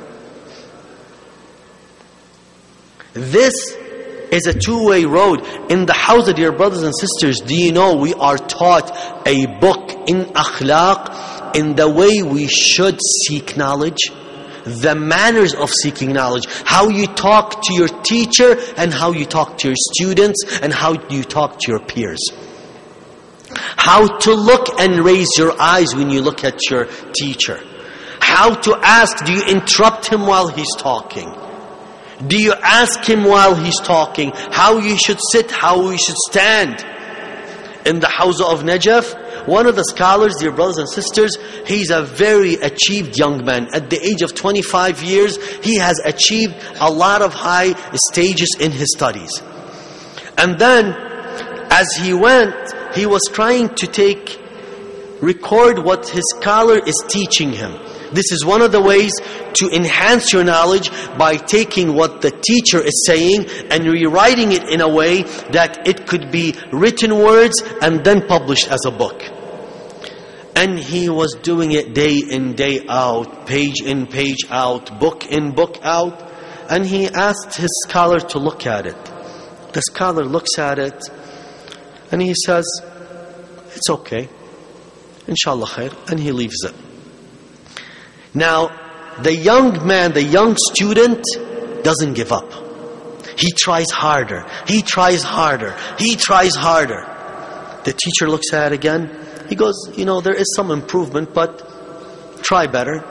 This is a two-way road. In the house, dear brothers and sisters, do you know we are taught a book in akhlaq, in the way we should seek knowledge, the manners of seeking knowledge, how you talk to your teacher and how you talk to your students and how you talk to your peers. How to look and raise your eyes when you look at your teacher. How to ask, do you interrupt him while he's talking? Do you ask him while he's talking? How you should sit, how you should stand. In the house of Najaf, one of the scholars, dear brothers and sisters, he's a very achieved young man. At the age of twenty-five years, he has achieved a lot of high stages in his studies. And then, as he went, he was trying to take, record what his scholar is teaching him. This is one of the ways to enhance your knowledge, by taking what the teacher is saying and rewriting it in a way that it could be written words and then published as a book. And he was doing it day in, day out, page in, page out, book in, book out. And he asked his scholar to look at it. The scholar looks at it and he says, it's okay, inshallah khair, and he leaves it. Now, the young man, the young student doesn't give up. He tries harder. He tries harder. He tries harder. The teacher looks at it again. He goes, you know, there is some improvement, but try better.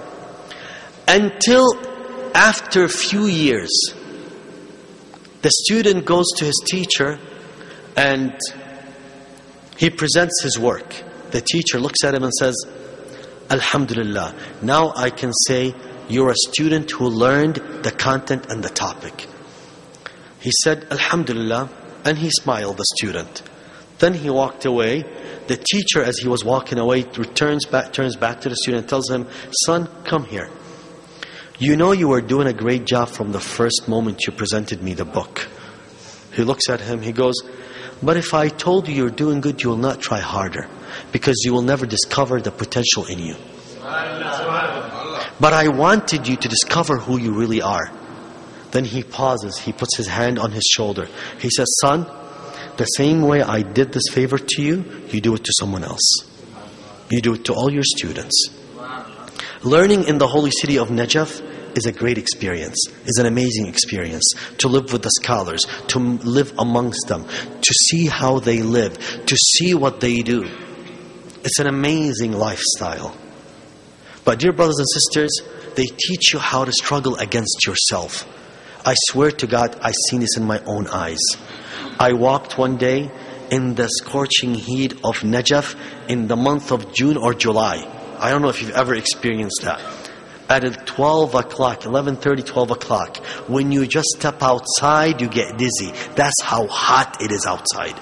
Until after a few years, the student goes to his teacher and he presents his work. The teacher looks at him and says, Alhamdulillah, now I can say you're a student who learned the content and the topic. He said, Alhamdulillah, and he smiled, the student. Then he walked away. The teacher, as he was walking away, returns back, turns back to the student and tells him, son, come here. You know you were doing a great job from the first moment you presented me the book. He looks at him, he goes, but if I told you you're doing good, you will not try harder, because you will never discover the potential in you. But I wanted you to discover who you really are. Then he pauses, he puts his hand on his shoulder. He says, son, the same way I did this favor to you, you do it to someone else. You do it to all your students. Learning in the holy city of Najaf is a great experience, is an amazing experience. To live with the scholars, to live amongst them, to see how they live, to see what they do. It's an amazing lifestyle. But dear brothers and sisters, they teach you how to struggle against yourself. I swear to God, I've seen this in my own eyes. I walked one day in the scorching heat of Najaf in the month of June or July. I don't know if you've ever experienced that. At twelve o'clock, eleven thirty, twelve o'clock, when you just step outside, you get dizzy. That's how hot it is outside.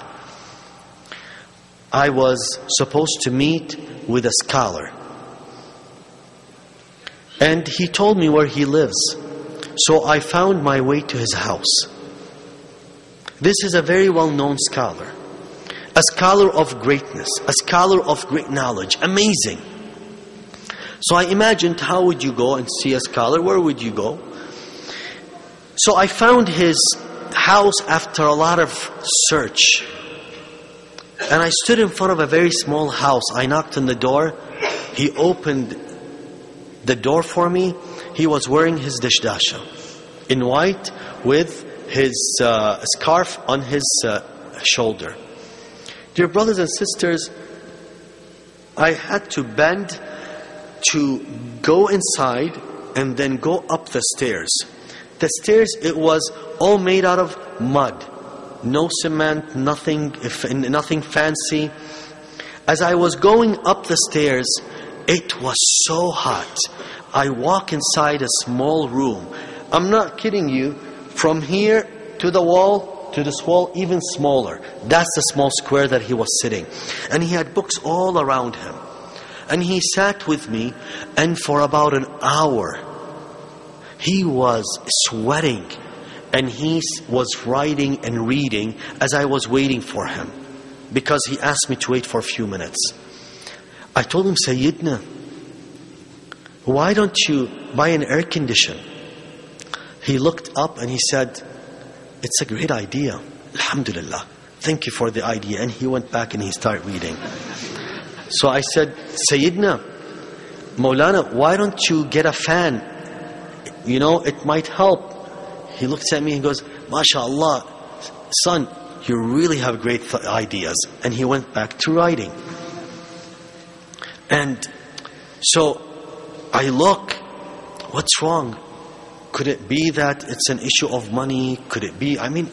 I was supposed to meet with a scholar. And he told me where he lives. So I found my way to his house. This is a very well-known scholar. A scholar of greatness. A scholar of great knowledge. Amazing. So I imagined, how would you go and see a scholar? Where would you go? So I found his house after a lot of search. And I stood in front of a very small house. I knocked on the door. He opened the door for me. He was wearing his dashdasha in white with his uh, scarf on his uh, shoulder. Dear brothers and sisters, I had to bend to go inside and then go up the stairs. The stairs, it was all made out of mud. No cement, nothing, nothing fancy. As I was going up the stairs, it was so hot. I walk inside a small room. I'm not kidding you. From here to the wall, to this wall, even smaller. That's the small square that he was sitting. And he had books all around him. And he sat with me, and for about an hour, he was sweating. And he was writing and reading as I was waiting for him. Because he asked me to wait for a few minutes. I told him, Sayyidina, why don't you buy an air condition? He looked up and he said, it's a great idea. Alhamdulillah. Thank you for the idea. And he went back and he started reading. So I said, Sayyidina, Maulana, why don't you get a fan? You know, it might help. He looks at me and goes, MashaAllah, son, you really have great th- ideas. And he went back to writing. And so I look, what's wrong? Could it be that it's an issue of money? Could it be, I mean...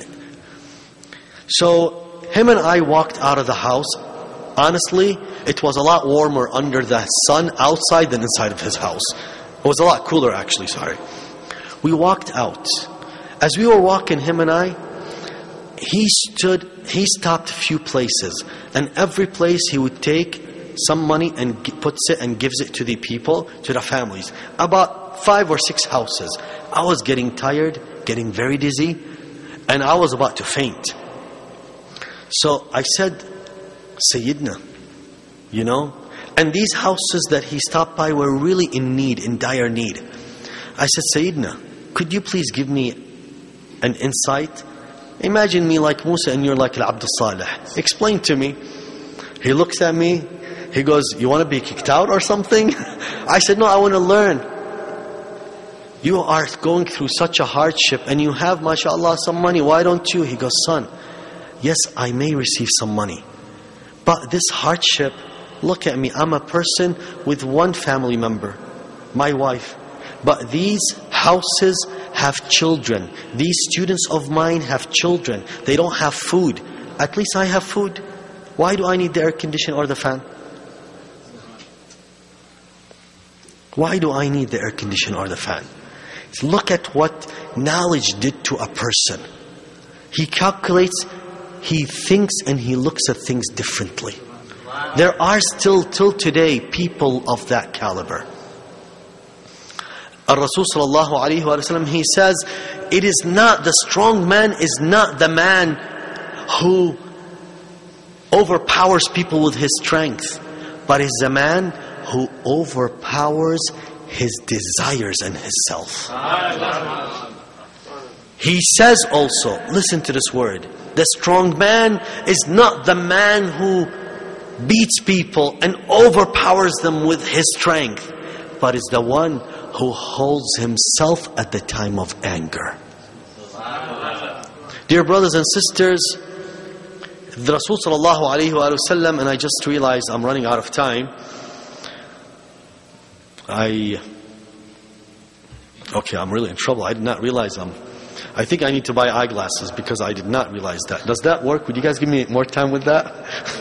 So him and I walked out of the house. Honestly, it was a lot warmer under the sun outside than inside of his house. It was a lot cooler actually, sorry. We walked out. As we were walking, him and I, he stood, he stopped a few places. And every place he would take some money and puts it and gives it to the people, to the families. About five or six houses. I was getting tired, getting very dizzy, and I was about to faint. So I said, Sayyidina, you know, and these houses that he stopped by were really in need, in dire need. I said, Sayyidina, could you please give me an insight? Imagine me like Musa and you're like Al-Abd Salih. Explain to me. He looks at me. He goes, you want to be kicked out or something? I said, no, I want to learn. You are going through such a hardship and you have, mashallah, some money. Why don't you? He goes, son, yes, I may receive some money. But this hardship, look at me. I'm a person with one family member, my wife. But these houses have children. These students of mine have children. They don't have food. At least I have food. Why do I need the air conditioner or the fan? Why do I need the air conditioner or the fan? Look at what knowledge did to a person. He calculates, he thinks, and he looks at things differently. There are still, till today, people of that caliber. Al-Rasul sallallahu alayhi wa sallam, he says, it is not, the strong man is not the man who overpowers people with his strength, but is the man who overpowers his desires and his self. He says also, listen to this word, the strong man is not the man who beats people and overpowers them with his strength, but is the one who holds himself at the time of anger. Dear brothers and sisters, the Rasul sallallahu alayhi wa sallam, and I just realized I'm running out of time. I, okay, I'm really in trouble. I did not realize I'm I think I need to buy eyeglasses because I did not realize that. Does that work? Would you guys give me more time with that?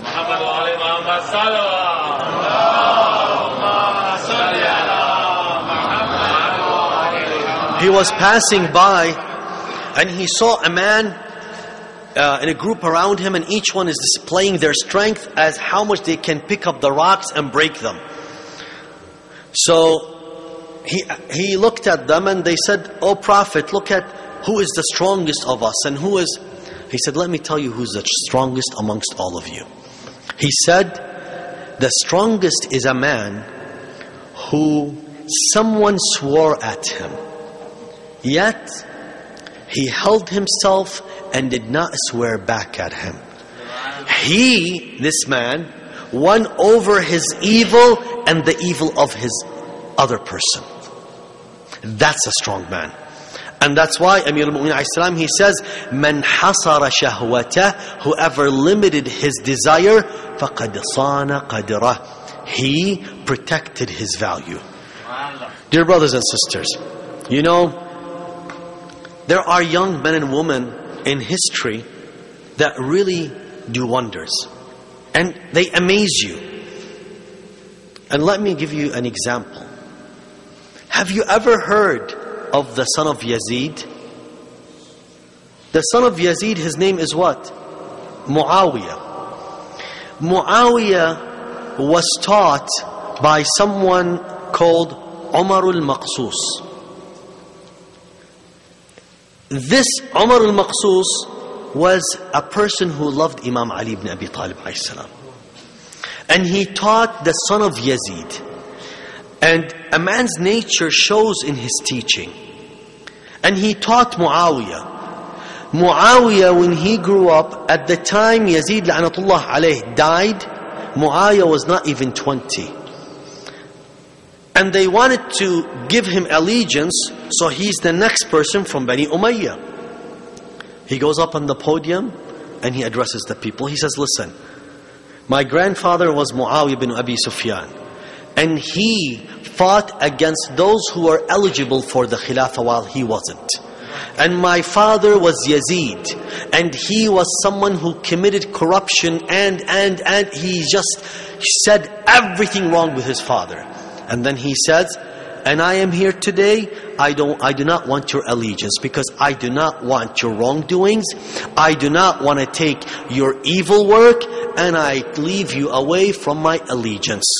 He was passing by and he saw a man uh, in a group around him, and each one is displaying their strength as how much they can pick up the rocks and break them. So he he looked at them and they said, "Oh Prophet, look at who is the strongest of us and who is..." He said, "Let me tell you who's the strongest amongst all of you." He said, "The strongest is a man who someone swore at him, yet he held himself and did not swear back at him. He, this man, won over his evil and the evil of his other person." That's a strong man. And that's why Amir al-Mu'minin alayhi salam, he says, "Man hasara shahwatah," whoever limited his desire, faqad sana qadrah, he protected his value. Dear brothers and sisters, you know, there are young men and women in history that really do wonders. And they amaze you. And let me give you an example. Have you ever heard of the son of Yazid? The son of Yazid, his name is what? Muawiyah. Muawiyah was taught by someone called Umar al-Maqsus. This Umar al-Maqsus was a person who loved Imam Ali ibn Abi Talib alayhi salam. And he taught the son of Yazid. And a man's nature shows in his teaching. And he taught Muawiyah. Muawiyah, when he grew up, at the time Yazid la'anatullah alayh died, Muawiyah was not even twenty. And they wanted to give him allegiance, so he's the next person from Bani Umayyah. He goes up on the podium and he addresses the people. He says, "Listen, my grandfather was Muawiyah ibn Abi Sufyan, and he fought against those who were eligible for the Khilafah while he wasn't. And my father was Yazid, and he was someone who committed corruption and, and, and he just said everything wrong with his father." And then he says, "And I am here today, I don't, I do not want your allegiance because I do not want your wrongdoings. I do not want to take your evil work, and I leave you away from my allegiance."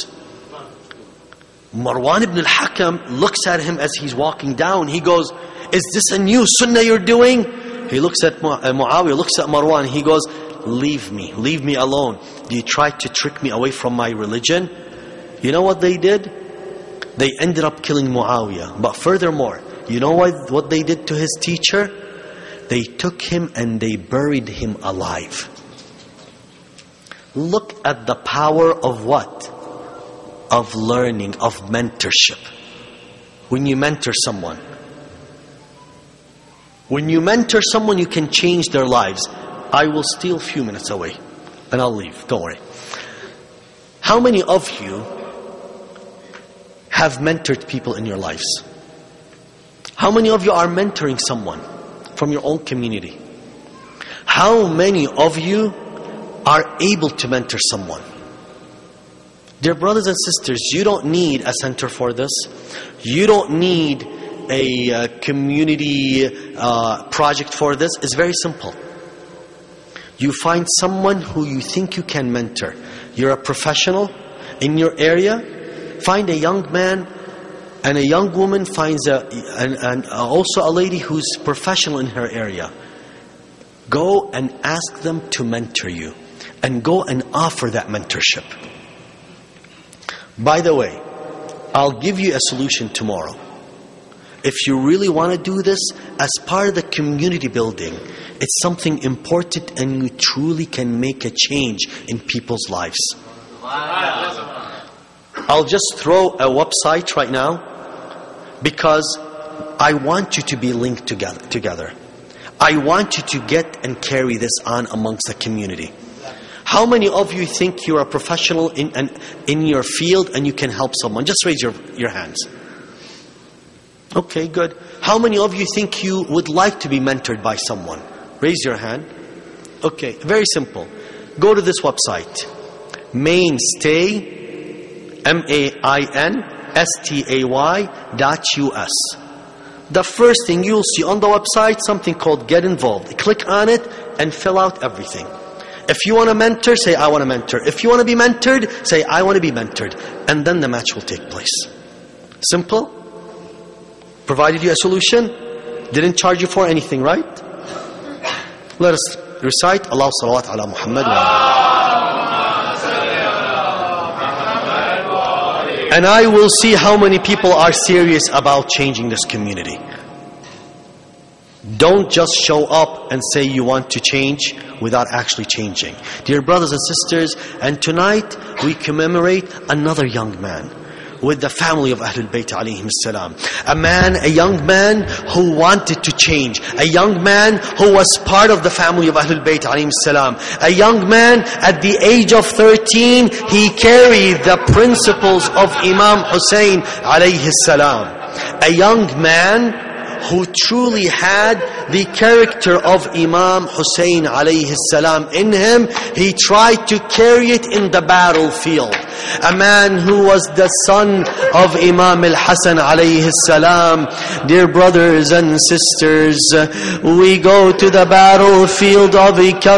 Marwan ibn al-Hakam looks at him as he's walking down. He goes, "Is this a new sunnah you're doing?" He looks at Mu- uh, Muawiyah, looks at Marwan. He goes, "Leave me, leave me alone. Do you try to trick me away from my religion?" You know what they did? They ended up killing Muawiyah. But furthermore, you know what, what they did to his teacher? They took him and they buried him alive. Look at the power of what? Of learning, of mentorship. When you mentor someone. When you mentor someone, you can change their lives. I will steal a few minutes away and I'll leave. Don't worry. How many of you have mentored people in your lives? How many of you are mentoring someone from your own community? How many of you are able to mentor someone? Dear brothers and sisters, you don't need a center for this. You don't need a uh, community uh, project for this. It's very simple. You find someone who you think you can mentor. You're a professional in your area. Find a young man and a young woman finds a and, and also a lady who's professional in her area. Go and ask them to mentor you, and go and offer that mentorship. By the way, I'll give you a solution tomorrow. If you really want to do this as part of the community building, it's something important and you truly can make a change in people's lives. I'll just throw a website right now because I want you to be linked together. together. I want you to get and carry this on amongst the community. How many of you think you're a professional in, in, in your field and you can help someone? Just raise your, your hands. Okay, good. How many of you think you would like to be mentored by someone? Raise your hand. Okay, very simple. Go to this website. Mainstay, M A I N S T A Y dot U S. The first thing you'll see on the website, something called Get Involved. Click on it and fill out everything. If you want to mentor, say, I want to mentor. If you want to be mentored, say, I want to be mentored. And then the match will take place. Simple. Provided you a solution. Didn't charge you for anything, right? Let us recite Allah salawat ala Muhammad wa and I will see how many people are serious about changing this community. Don't just show up and say you want to change without actually changing. Dear brothers and sisters, and tonight we commemorate another young man with the family of Ahlul Bayt alayhim salam. A man, a young man who wanted to change. A young man who was part of the family of Ahlul Bayt alayhim salam. A young man at the age of thirteen, he carried the principles of Imam Hussein alayhi salam. A young man who truly had the character of Imam Hussein alayhi salam in him. He tried to carry it in the battlefield. A man who was the son of Imam al-Hasan alayhi salam. Dear brothers and sisters, we go to the battlefield of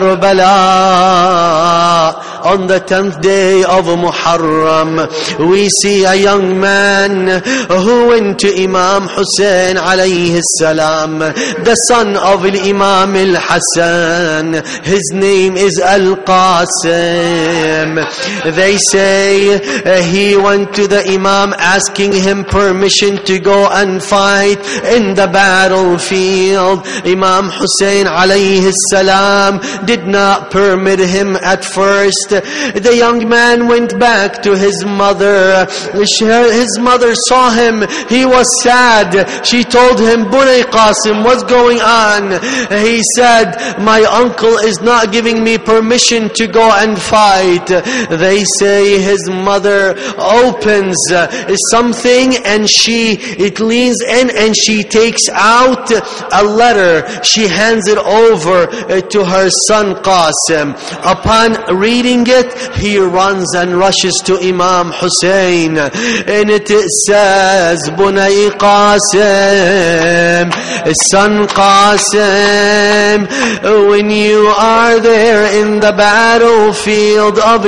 Karbala. On the tenth day of Muharram, we see a young man who went to Imam Hussein alayhi salam, the son of Imam al-Hasan. His name is Al-Qasim. They say uh, he went to the Imam asking him permission to go and fight in the battlefield. Imam Hussein alayhi salam did not permit him at first. The young man went back to his mother. His mother saw him. He was sad. She told him, Bunay Qasim, what's going on? He said, my uncle is not giving me permission to go and fight. They say his mother opens something and she, it leans in and she takes out a letter. She hands it over to her son Qasim. Upon reading it, he runs and rushes to Imam Hussein. And it says, Bunay Qasim, son Qasim, when you are there in the battlefield of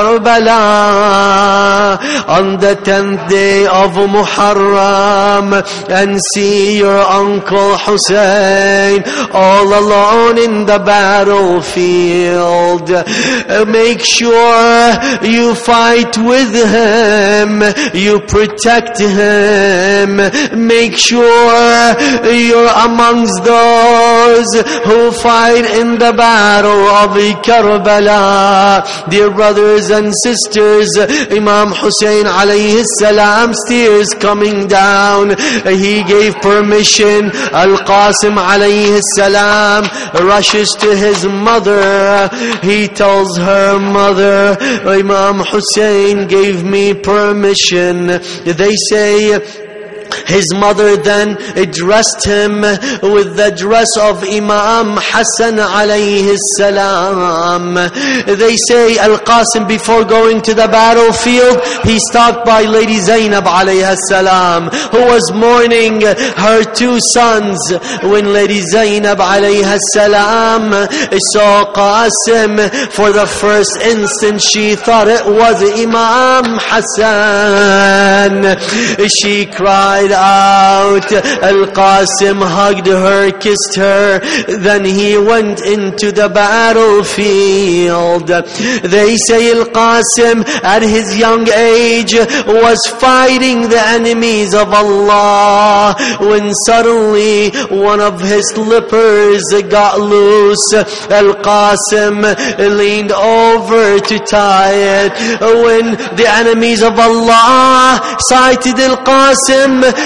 Karbala on the tenth day of Muharram and see your uncle Hussein all alone in the battlefield, make sure you fight with him, you protect him, make sure you're amongst those who fight in the battle of Karbala. Dear brothers and sisters, Imam Hussein alayhi salam's tears coming down. He gave permission. Al-Qasim alayhi salam rushes to his mother. He tells her, mother, Imam Hussein gave me permission. They say his mother then dressed him with the dress of Imam Hassan alayhi salam. They say Al-Qasim, before going to the battlefield, he stopped by Lady Zainab alayhi salam, who was mourning her two sons. When Lady Zainab alayhi salam saw Qasim, for the first instant she thought it was Imam Hassan. She cried out. Al-Qasim hugged her, kissed her. Then he went into the battlefield. They say Al-Qasim at his young age was fighting the enemies of Allah, when suddenly one of his slippers got loose. Al-Qasim leaned over to tie it. When the enemies of Allah sighted Al-Qasim,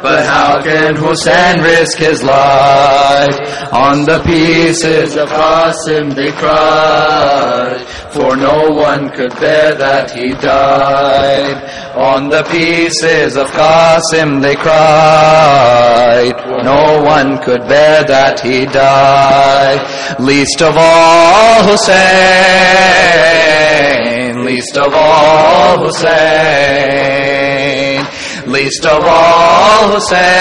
But how can Hussein risk his life? On the pieces of Qasim they cried, for no one could bear that he died. On the pieces of Qasim they cried, for no one could bear that he died. Least of all Hussein, least of all Hussein, least of all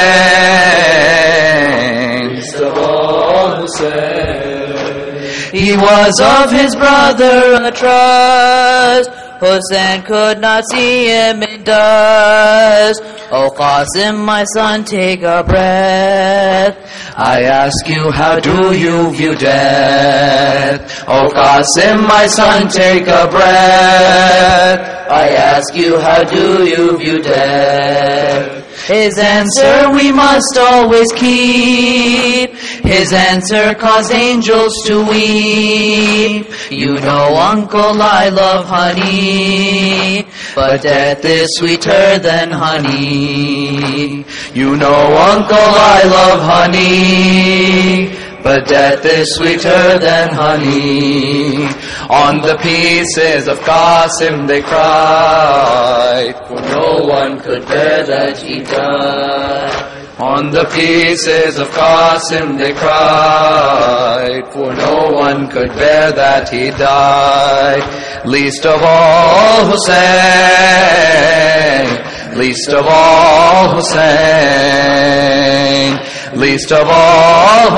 Hussein, least of all Hussein. He was of his brother a trust, Hussein could not see him in dust. O Qasim, my son, take a breath. I ask you, how do you view death? O Qasim, my son, take a breath. I ask you, how do you view death? His answer we must always keep. His answer caused angels to weep. You know, uncle, I love honey, but death is sweeter than honey. You know, uncle, I love honey, but death is sweeter than honey. On the pieces of Qasim they cried, for no one could bear that he died. On the pieces of Qasim they cried, for no one could bear that he died. Least of all Hussein, least of all Hussein, least of all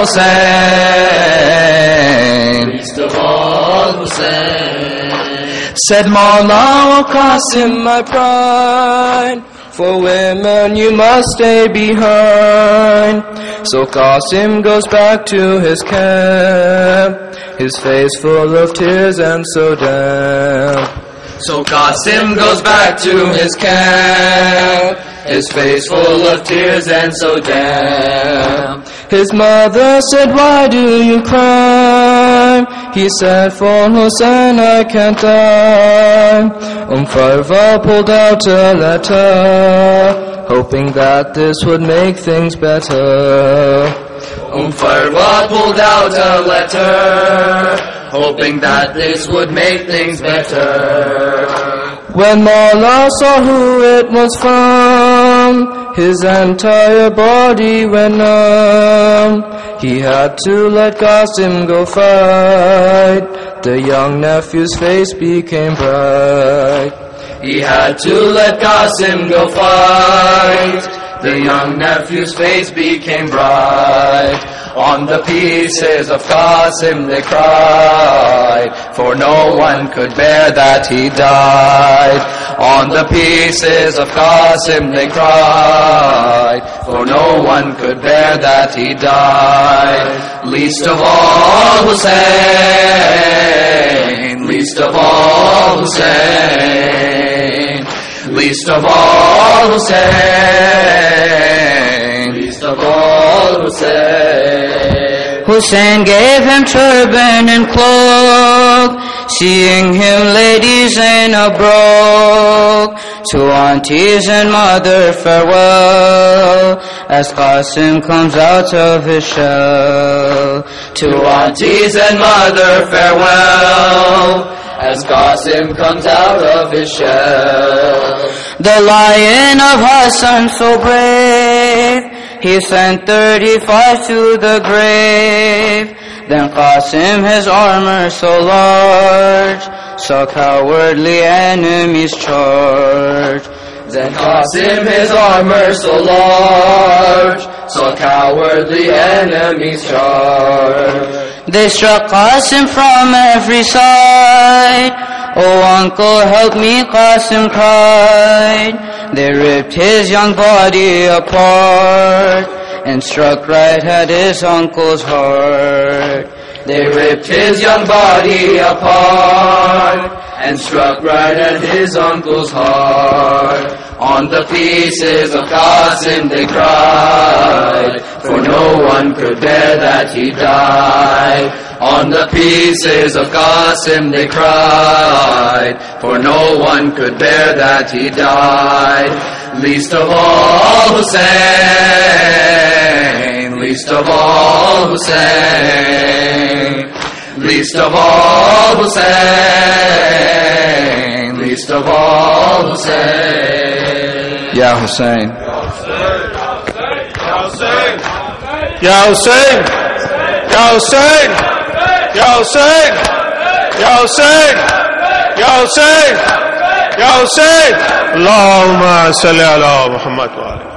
Hussein, least of all Hussein. Said Mawla, O Qasim, my pride, for women you must stay behind. So Qasim goes back to his camp, his face full of tears and so damp. So Qasim goes back to his camp, his face full of tears and so damp. His mother said, why do you cry? He said, for Hussein I can't die. Umm Farwa pulled out a letter, hoping that this would make things better. Umm Farwa pulled out a letter, hoping that this would make things better. When Mawla saw who it was from, his entire body went numb. He had to let Qasim go fight. The young nephew's face became bright. He had to let Qasim go fight. The young nephew's face became bright. On the pieces of Qasim they cried, for no one could bear that he died. On the pieces of Qasim they cried, for no one could bear that he died. Least of all Hussein, least of all Hussein, least of all Hussein, least of all Hussein. Hussein gave him turban and cloak, seeing him ladies in a brogue. To aunties and mother farewell, as Qasim comes out of his shell. To aunties and mother farewell, as Qasim comes out of his shell. The lion of Hassan so brave, he sent thirty-five to the grave. Then Qasim, his armor so large, saw cowardly enemies charge. Then Qasim, his armor so large, saw cowardly enemies charge. They struck Qasim from every side. Oh uncle, help me, Qasim cried. They ripped his young body apart and struck right at his uncle's heart. They ripped his young body apart and struck right at his uncle's heart. On the pieces of Qasim they cried, for no one could bear that he died. On the pieces of Qasim they cried, for no one could bear that he died. least of all Hussein, least of all Hussein, least of all Hussein, least of all Hussein. Ya Hussein, Ya Hussein, Ya Hussein, Ya Hussein, Ya Hussein, Ya Hussein, Ya Hussein, Allahumma salli ala Muhammad wa ali